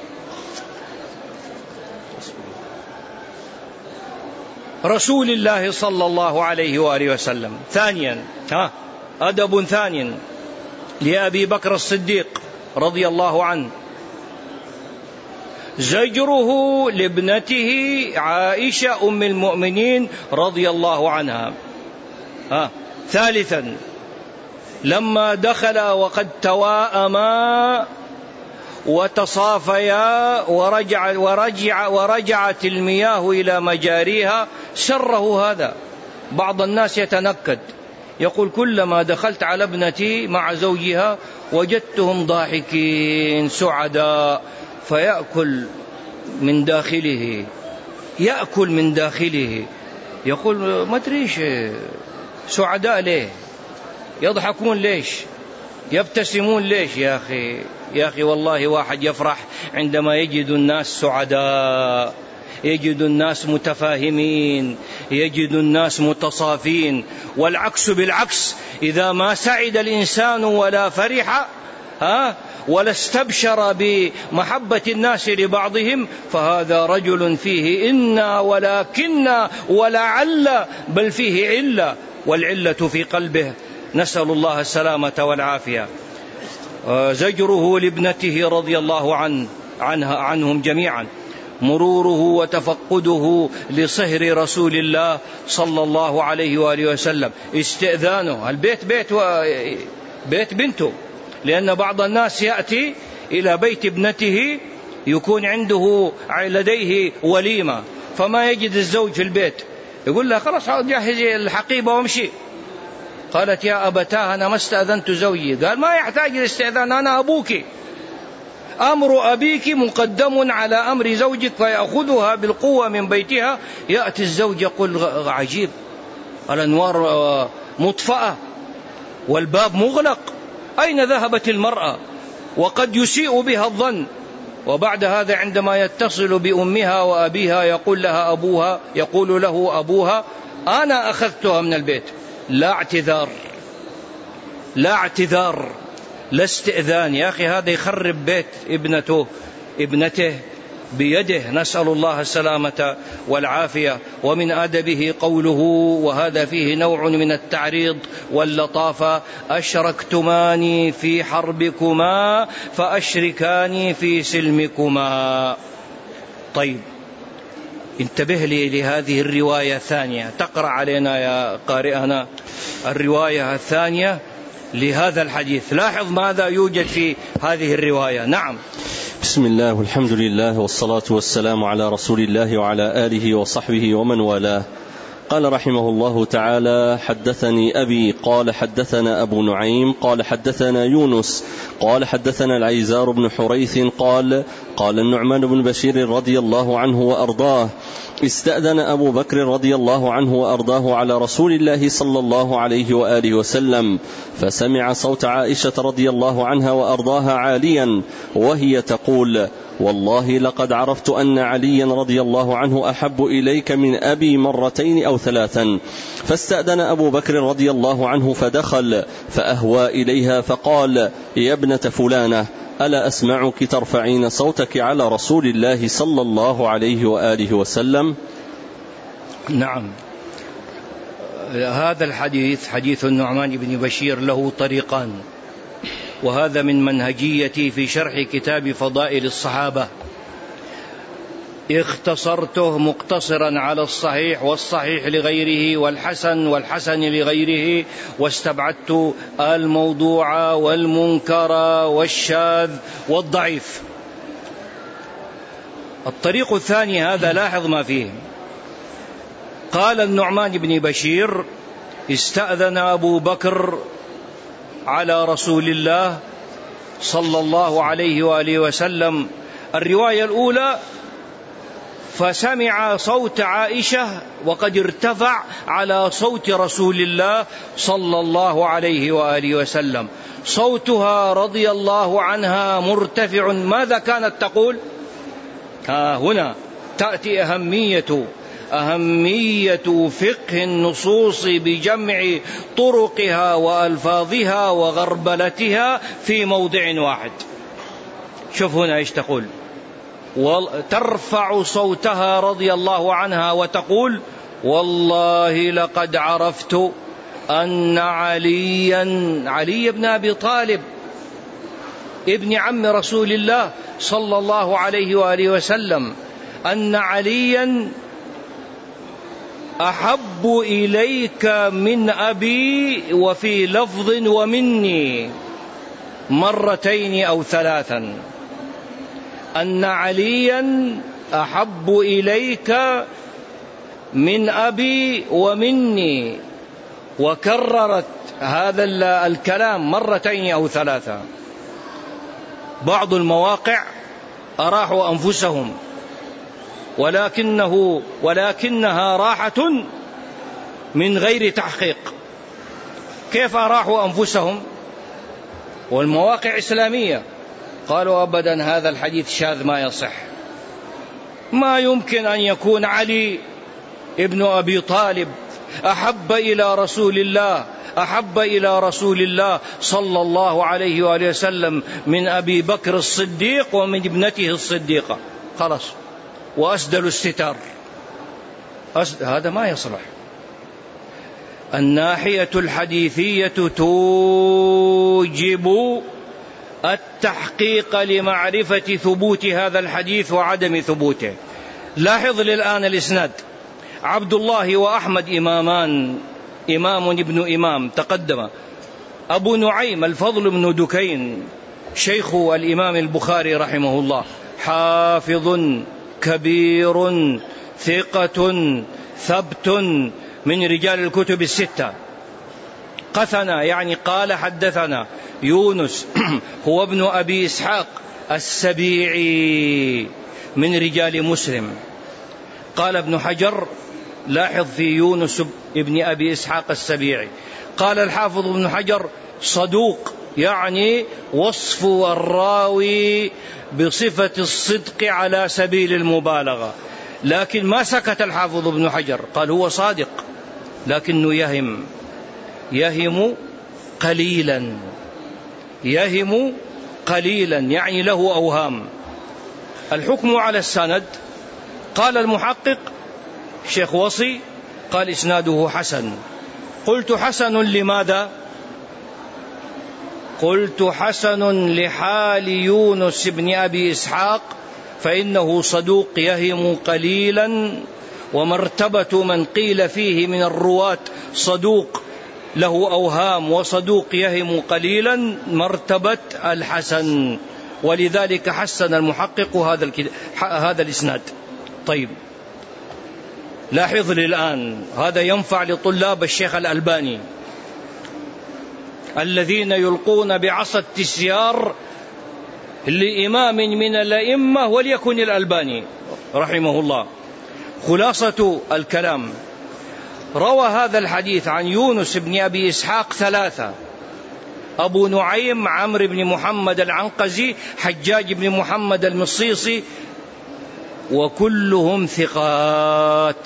رسول الله صلى الله عليه وآله وسلم. ثانيا أدب ثاني لأبي بكر الصديق رضي الله عنه زجره لابنته عائشة أم المؤمنين رضي الله عنها. ثالثا لما دخل وقد تواءما وتصافيا ورجعت المياه إلى مجاريها سره هذا. بعض الناس يتنكد يقول كلما دخلت على ابنتي مع زوجها وجدتهم ضاحكين سعداء، فيأكل من داخله يقول ما أدريش سعداء ليه، يضحكون ليش، يبتسمون ليش. يا أخي والله واحد يفرح عندما يجد الناس سعداء، يجد الناس متفاهمين، يجد الناس متصافين. والعكس بالعكس، إذا ما سعد الإنسان ولا فرح ولا استبشر بمحبة الناس لبعضهم فهذا رجل فيه إنا ولكن ولعل، بل فيه علة، والعلة في قلبه. نسأل الله السلامة والعافية. زجره لابنته رضي الله عنهم جميعا، مروره وتفقده لصهر رسول الله صلى الله عليه وآله وسلم، استئذانه. البيت بيت بنته، لأن بعض الناس يأتي إلى بيت ابنته يكون عنده لديه وليمة فما يجد الزوج في البيت، يقول لها خلاص جهز الحقيبة وامشي. قالت يا أبتاه أنا ما استأذنت زوجي. قال ما يحتاج الاستئذان، أنا أبوك، أمر أبيك مقدم على أمر زوجك، فيأخذها بالقوة من بيتها. يأتي الزوج يقول عجيب، الأنوار مطفأة والباب مغلق، أين ذهبت المرأة؟ وقد يسيء بها الظن. وبعد هذا عندما يتصل بأمها وأبيها يقول له أبوها أنا أخذتها من البيت. لا اعتذار، لا استئذان. يا أخي هذا يخرب بيت ابنته بيده، نسأل الله السلامة والعافية. ومن أدبه قوله، وهذا فيه نوع من التعريض واللطافة: أشركتماني في حربكما فأشركاني في سلمكما. طيب انتبه لي لهذه الرواية الثانية، تقرأ علينا يا قارئنا الرواية الثانية لهذا الحديث. لاحظ ماذا يوجد في هذه الرواية. نعم. بسم الله والحمد لله والصلاة والسلام على رسول الله وعلى آله وصحبه ومن والاه. قال رحمه الله تعالى: حدثني أبي قال حدثنا أبو نعيم قال حدثنا يونس قال حدثنا العيزار بن حريث قال النعمان بن بشير رضي الله عنه وأرضاه: استأذن أبو بكر رضي الله عنه وأرضاه على رسول الله صلى الله عليه وآله وسلم، فسمع صوت عائشة رضي الله عنها وأرضاها عاليا وهي تقول: والله لقد عرفت أن عليا رضي الله عنه أحب إليك من أبي مرتين أو ثلاثا. فاستأذن أبو بكر رضي الله عنه فدخل فأهوى إليها فقال: يا ابنة فلانة، ألا أسمعك ترفعين صوتك على رسول الله صلى الله عليه وآله وسلم؟ نعم. هذا الحديث حديث النعمان بن بشير له طريقان، وهذا من منهجيتي في شرح كتاب فضائل الصحابة. اختصرته مقتصرا على الصحيح والصحيح لغيره والحسن لغيره، واستبعدت الموضوع والمنكر والشاذ والضعيف. الطريق الثاني هذا لاحظ ما فيه. قال النعمان بن بشير: استأذن أبو بكر على رسول الله صلى الله عليه وآله وسلم. الرواية الأولى: فسمع صوت عائشة وقد ارتفع على صوت رسول الله صلى الله عليه وآله وسلم، صوتها رضي الله عنها مرتفع. ماذا كانت تقول؟ هنا تأتي أهمية فقه النصوص بجمع طرقها وألفاظها وغربلتها في موضع واحد. شوف هنا إيش تقول: ترفع صوتها رضي الله عنها وتقول: والله لقد عرفت أن علي بن أبي طالب ابن عم رسول الله صلى الله عليه وآله وسلم، أن عليا أحب إليك من أبي، وفي لفظ ومني، مرتين أو ثلاثا. أن عليا أحب إليك من أبي ومني، وكررت هذا الكلام مرتين أو ثلاثة. بعض المواقع أراحوا أنفسهم، ولكنها راحة من غير تحقيق. كيف أراحوا أنفسهم والمواقع إسلامية؟ قالوا: أبدا هذا الحديث شاذ ما يصح، ما يمكن أن يكون علي ابن أبي طالب أحب إلى رسول الله صلى الله عليه وآله وسلم من أبي بكر الصديق ومن ابنته الصديقة. خلاص، وأسدلوا الستار. هذا ما يصلح. الناحية الحديثية توجب التحقيق لمعرفة ثبوت هذا الحديث وعدم ثبوته. لاحظ الآن الإسناد: عبد الله وأحمد إمام ابن إمام تقدم. أبو نعيم الفضل بن دكين شيخ الإمام البخاري رحمه الله، حافظ كبير ثقة ثبت من رجال الكتب الستة. قثنا يعني قال حدثنا يونس هو ابن أبي إسحاق السبيعي من رجال مسلم. قال ابن حجر: لاحظ في يونس ابن أبي إسحاق السبيعي، قال الحافظ ابن حجر: صدوق، يعني وصف الراوي بصفة الصدق على سبيل المبالغة. لكن ما سكت الحافظ ابن حجر، قال هو صادق لكنه يهم قليلا، يعني له أوهام. الحكم على السند: قال المحقق شيخ وصي قال إسناده حسن. قلت حسن لماذا؟ قلت حسن لحال يونس بن أبي إسحاق، فإنه صدوق يهم قليلا، ومرتبة من قيل فيه من الرواة صدوق له أوهام وصدوق يهم قليلا مرتبة الحسن، ولذلك حسن المحقق هذا الإسناد. طيب، لاحظ لي الآن، هذا ينفع لطلاب الشيخ الألباني الذين يلقون بعصا التسيار لإمام من الأئمة وليكن الألباني رحمه الله. خلاصة الكلام: روى هذا الحديث عن يونس بن أبي إسحاق ثلاثة: أبو نعيم، عمرو بن محمد العنقزي، حجاج بن محمد المصيصي، وكلهم ثقات،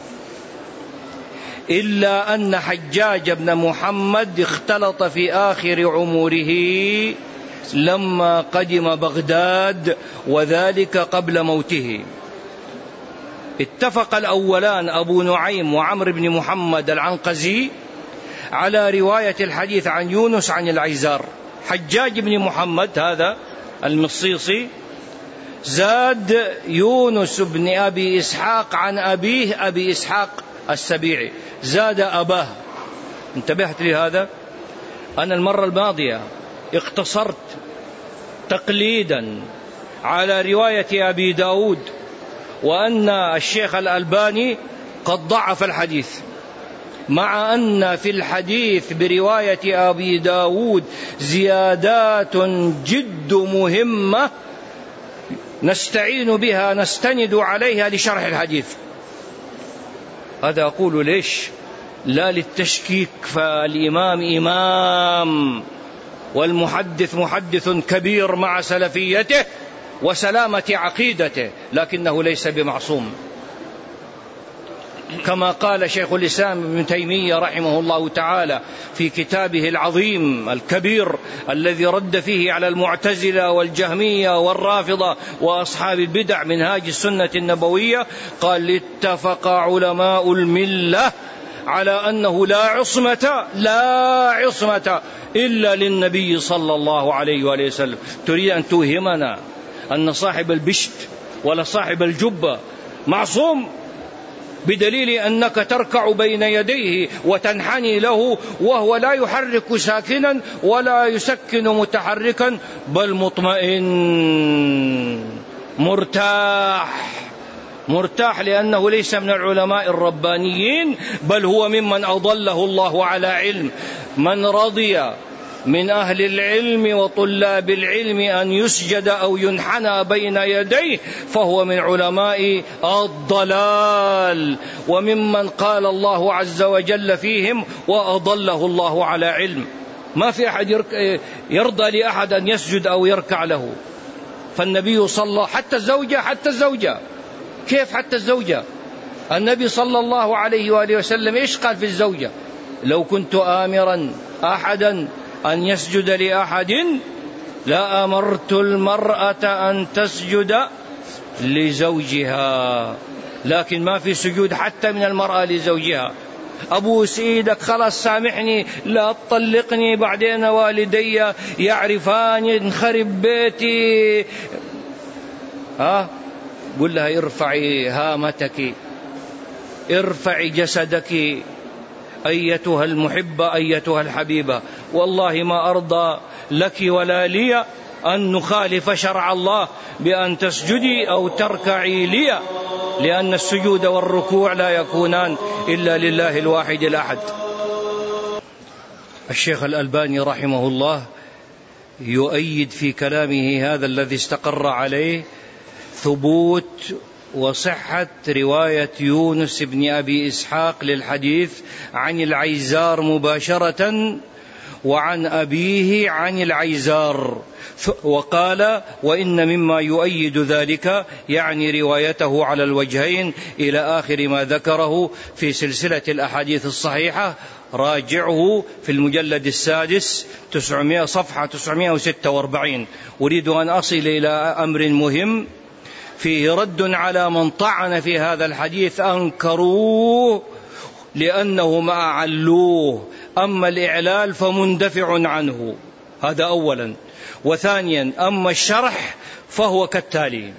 إلا أن حجاج بن محمد اختلط في آخر عمره لما قدم بغداد، وذلك قبل موته. اتفق الأولان أبو نعيم وعمرو بن محمد العنقزي على رواية الحديث عن يونس عن العيزار. حجاج بن محمد هذا المصيصي زاد يونس بن أبي إسحاق عن أبيه أبي إسحاق السبيعي، زاد أباه. انتبهت لهذا؟ أنا المرة الماضية اقتصرت تقليدا على رواية أبي داود، وأن الشيخ الألباني قد ضعف الحديث، مع أن في الحديث برواية أبي داود زيادات جد مهمة نستعين بها نستند عليها لشرح الحديث. هذا أقول ليش؟ لا للتشكيك، فالإمام إمام والمحدث محدث كبير مع سلفيته وسلامة عقيدته، لكنه ليس بمعصوم، كما قال شيخ الإسلام ابن تيمية رحمه الله تعالى في كتابه العظيم الكبير الذي رد فيه على المعتزلة والجهمية والرافضة وأصحاب البدع منهاج السنة النبوية، قال: اتفق علماء الملة على أنه لا عصمة إلا للنبي صلى الله عليه وآله وسلم. تريد أن توهمنا أن صاحب البشت ولا صاحب الجبة معصوم، بدليل أنك تركع بين يديه وتنحني له وهو لا يحرك ساكنا ولا يسكن متحركا، بل مطمئن مرتاح لأنه ليس من العلماء الربانيين، بل هو ممن أضله الله على علم. من رضي من أهل العلم وطلاب العلم أن يسجد أو ينحنى بين يديه فهو من علماء الضلال، وممن قال الله عز وجل فيهم: وأضله الله على علم. ما في أحد يرضى لأحد أن يسجد أو يركع له. فالنبي صلى الله حتى الزوجة كيف حتى الزوجة؟ النبي صلى الله عليه وآله وسلم إيش قال في الزوجة؟ لو كنت آمرا أحدا أن يسجد لأحد لا أمرت المرأة أن تسجد لزوجها. لكن ما في سجود حتى من المرأة لزوجها. أبو سيدك خلاص سامحني لا تطلقني، بعدين والدي يعرفان ينخرب بيتي. قل لها: ارفعي هامتك، ارفعي جسدك أيتها المحبة أيتها الحبيبة، والله ما أرضى لك ولا لي أن نخالف شرع الله بأن تسجدي أو تركعي لي، لأن السجود والركوع لا يكونان إلا لله الواحد الأحد. الشيخ الألباني رحمه الله يؤيد في كلامه هذا الذي استقر عليه ثبوت وصحة رواية يونس بن أبي إسحاق للحديث عن العيزار مباشرة وعن أبيه عن العيزار، وقال: وإن مما يؤيد ذلك يعني روايته على الوجهين إلى آخر ما ذكره في سلسلة الأحاديث الصحيحة، راجعه في المجلد السادس 900 صفحة 946. أريد أن أصل إلى أمر مهم فيه رد على من طعن في هذا الحديث، أنكروه لأنه ما أعلوه، أما الإعلال فمندفع عنه، هذا أولا. وثانيا أما الشرح فهو كالتالي: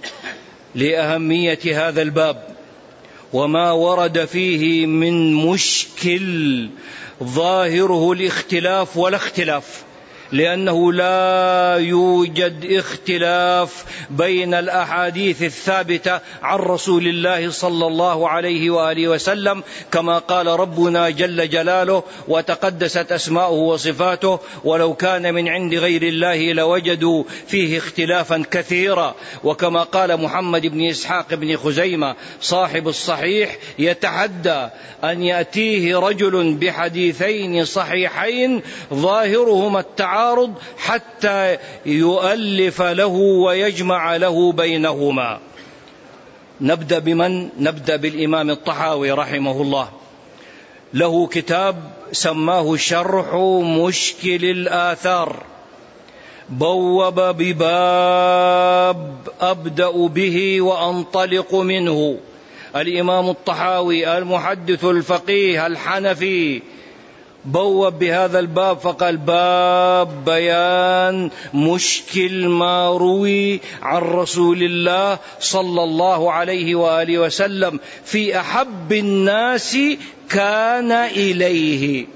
لأهمية هذا الباب وما ورد فيه من مشكل ظاهره الاختلاف ولا اختلاف، لأنه لا يوجد اختلاف بين الأحاديث الثابتة عن رسول الله صلى الله عليه وآله وسلم، كما قال ربنا جل جلاله وتقدست أسماؤه وصفاته: ولو كان من عند غير الله لوجدوا فيه اختلافا كثيرا. وكما قال محمد بن إسحاق بن خزيمة صاحب الصحيح: يتحدى أن يأتيه رجل بحديثين صحيحين ظاهرهما التعارض حتى يؤلف له ويجمع له بينهما. نبدأ بمن؟ نبدأ بالإمام الطحاوي رحمه الله، له كتاب سماه شرح مشكل الآثار، بوب بباب أبدأ به وأنطلق منه. الإمام الطحاوي المحدث الفقيه الحنفي بوب بهذا الباب فقال: باب بيان مشكل ما روي عن رسول الله صلى الله عليه وآله وسلم في أحب الناس كان إليه،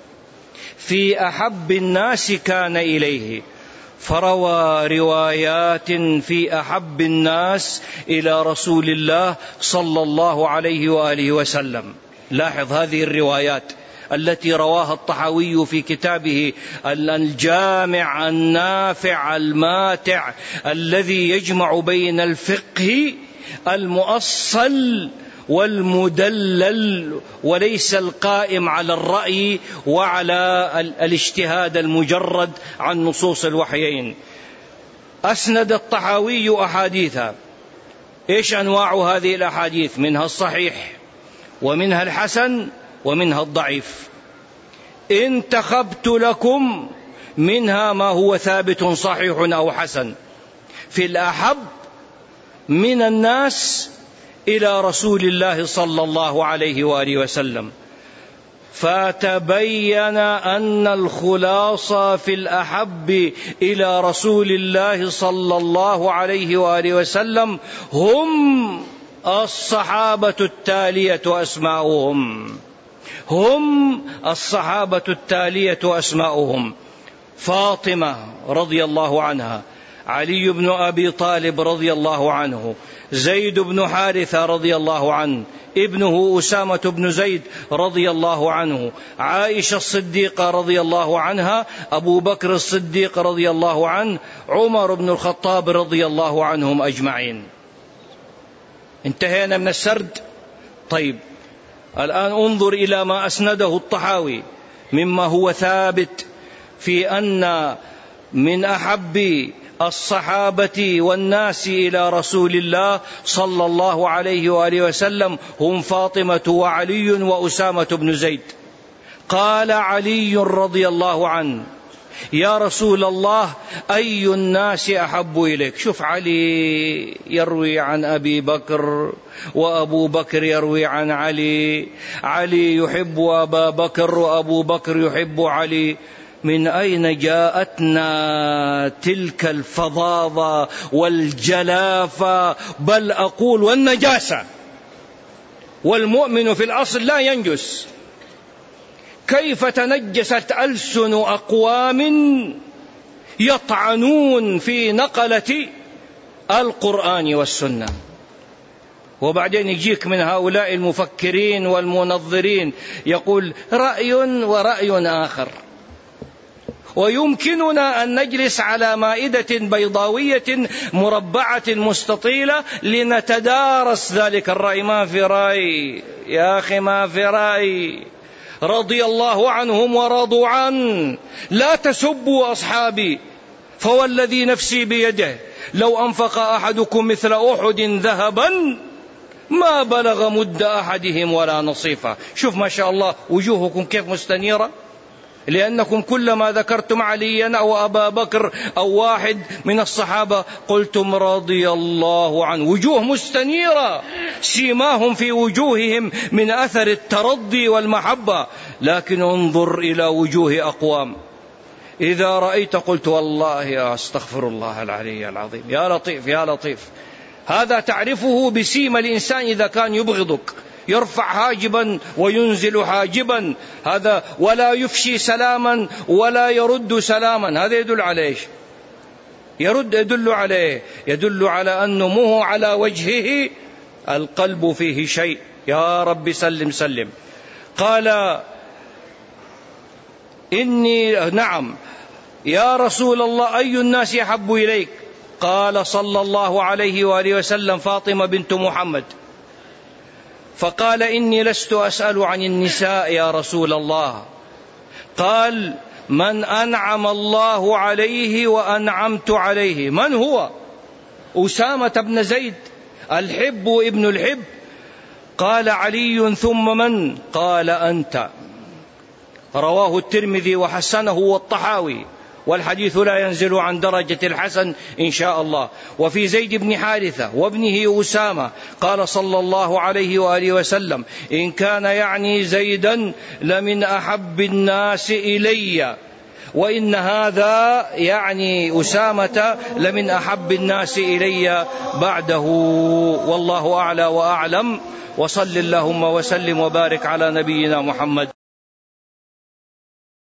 في أحب الناس كان إليه، فروى روايات في أحب الناس إلى رسول الله صلى الله عليه وآله وسلم. لاحظ هذه الروايات التي رواها الطحاوي في كتابه الجامع النافع الماتع الذي يجمع بين الفقه المؤصل والمدلل وليس القائم على الرأي وعلى الاجتهاد المجرد عن نصوص الوحيين. أسند الطحاوي أحاديثا. إيش أنواع هذه الأحاديث؟ منها الصحيح ومنها الحسن ومنها الضعيف. انتخبت لكم منها ما هو ثابت صحيح أو حسن في الأحب من الناس إلى رسول الله صلى الله عليه وآله وسلم، فتبين أن الخلاصة في الأحب إلى رسول الله صلى الله عليه وآله وسلم هم الصحابة التالية أسماؤهم: فاطمة رضي الله عنها، علي بن أبي طالب رضي الله عنه، زيد بن حارثة رضي الله عنه، ابنه أسامة بن زيد رضي الله عنه، عائشة الصديقة رضي الله عنها، أبو بكر الصديق رضي الله عنه، عمر بن الخطاب رضي الله عنهم أجمعين. انتهينا من السرد. طيب الآن انظر إلى ما أسنده الطحاوي مما هو ثابت في أن من أحب الصحابة والناس إلى رسول الله صلى الله عليه وآله وسلم هم فاطمة وعلي وأسامة بن زيد. قال علي رضي الله عنه: يا رسول الله أي الناس أحب إليك؟ شوف، علي يروي عن أبي بكر وأبو بكر يروي عن علي، علي يحب أبا بكر وأبو بكر يحب علي. من أين جاءتنا تلك الفظاظة والجلافة، بل أقول والنجاسة؟ والمؤمن في الأصل لا ينجس. كيف تنجست ألسن أقوام يطعنون في نقلة القرآن والسنة؟ وبعدين يجيك من هؤلاء المفكرين والمنظرين يقول رأي ورأي آخر. ويمكننا أن نجلس على مائدة بيضاوية مربعة مستطيلة لنتدارس ذلك الرأي. ما في رأي يا أخي، ما في رأي. رضي الله عنهم ورضوا عنه. لا تسبوا أصحابي، فوالذي نفسي بيده لو أنفق أحدكم مثل أحد ذهبا ما بلغ مد أحدهم ولا نصيفه. شوف ما شاء الله وجوهكم كيف مستنيرة، لأنكم كلما ذكرتم عليا أو أبا بكر أو واحد من الصحابة قلتم رضي الله عنه. وجوه مستنيرة، سيماهم في وجوههم من أثر الترضي والمحبة. لكن انظر إلى وجوه أقوام إذا رأيت قلت والله أستغفر الله العلي العظيم، يا لطيف يا لطيف. هذا تعرفه بسيم الإنسان إذا كان يبغضك، يرفع حاجبا وينزل حاجبا، هذا ولا يفشي سلاما ولا يرد سلاما. هذا يدل على إيش؟ يدل على أنه مو على وجهه القلب فيه شيء. يا رب سلم سلم. قال نعم يا رسول الله أي الناس يحب إليك؟ قال صلى الله عليه وآله وسلم فاطمة بنت محمد. فقال إني لست أسأل عن النساء يا رسول الله. قال من أنعم الله عليه وأنعمت عليه. من هو؟ أسامة بن زيد الحب ابن الحب. قال علي ثم من؟ قال أنت. رواه الترمذي وحسنه والطحاوي، والحديث لا ينزل عن درجة الحسن إن شاء الله. وفي زيد بن حارثة وابنه أسامة قال صلى الله عليه وآله وسلم إن كان يعني زيدا لمن أحب الناس إلي، وإن هذا يعني أسامة لمن أحب الناس إلي بعده. والله أعلى وأعلم. وصل اللهم وسلم وبارك على نبينا محمد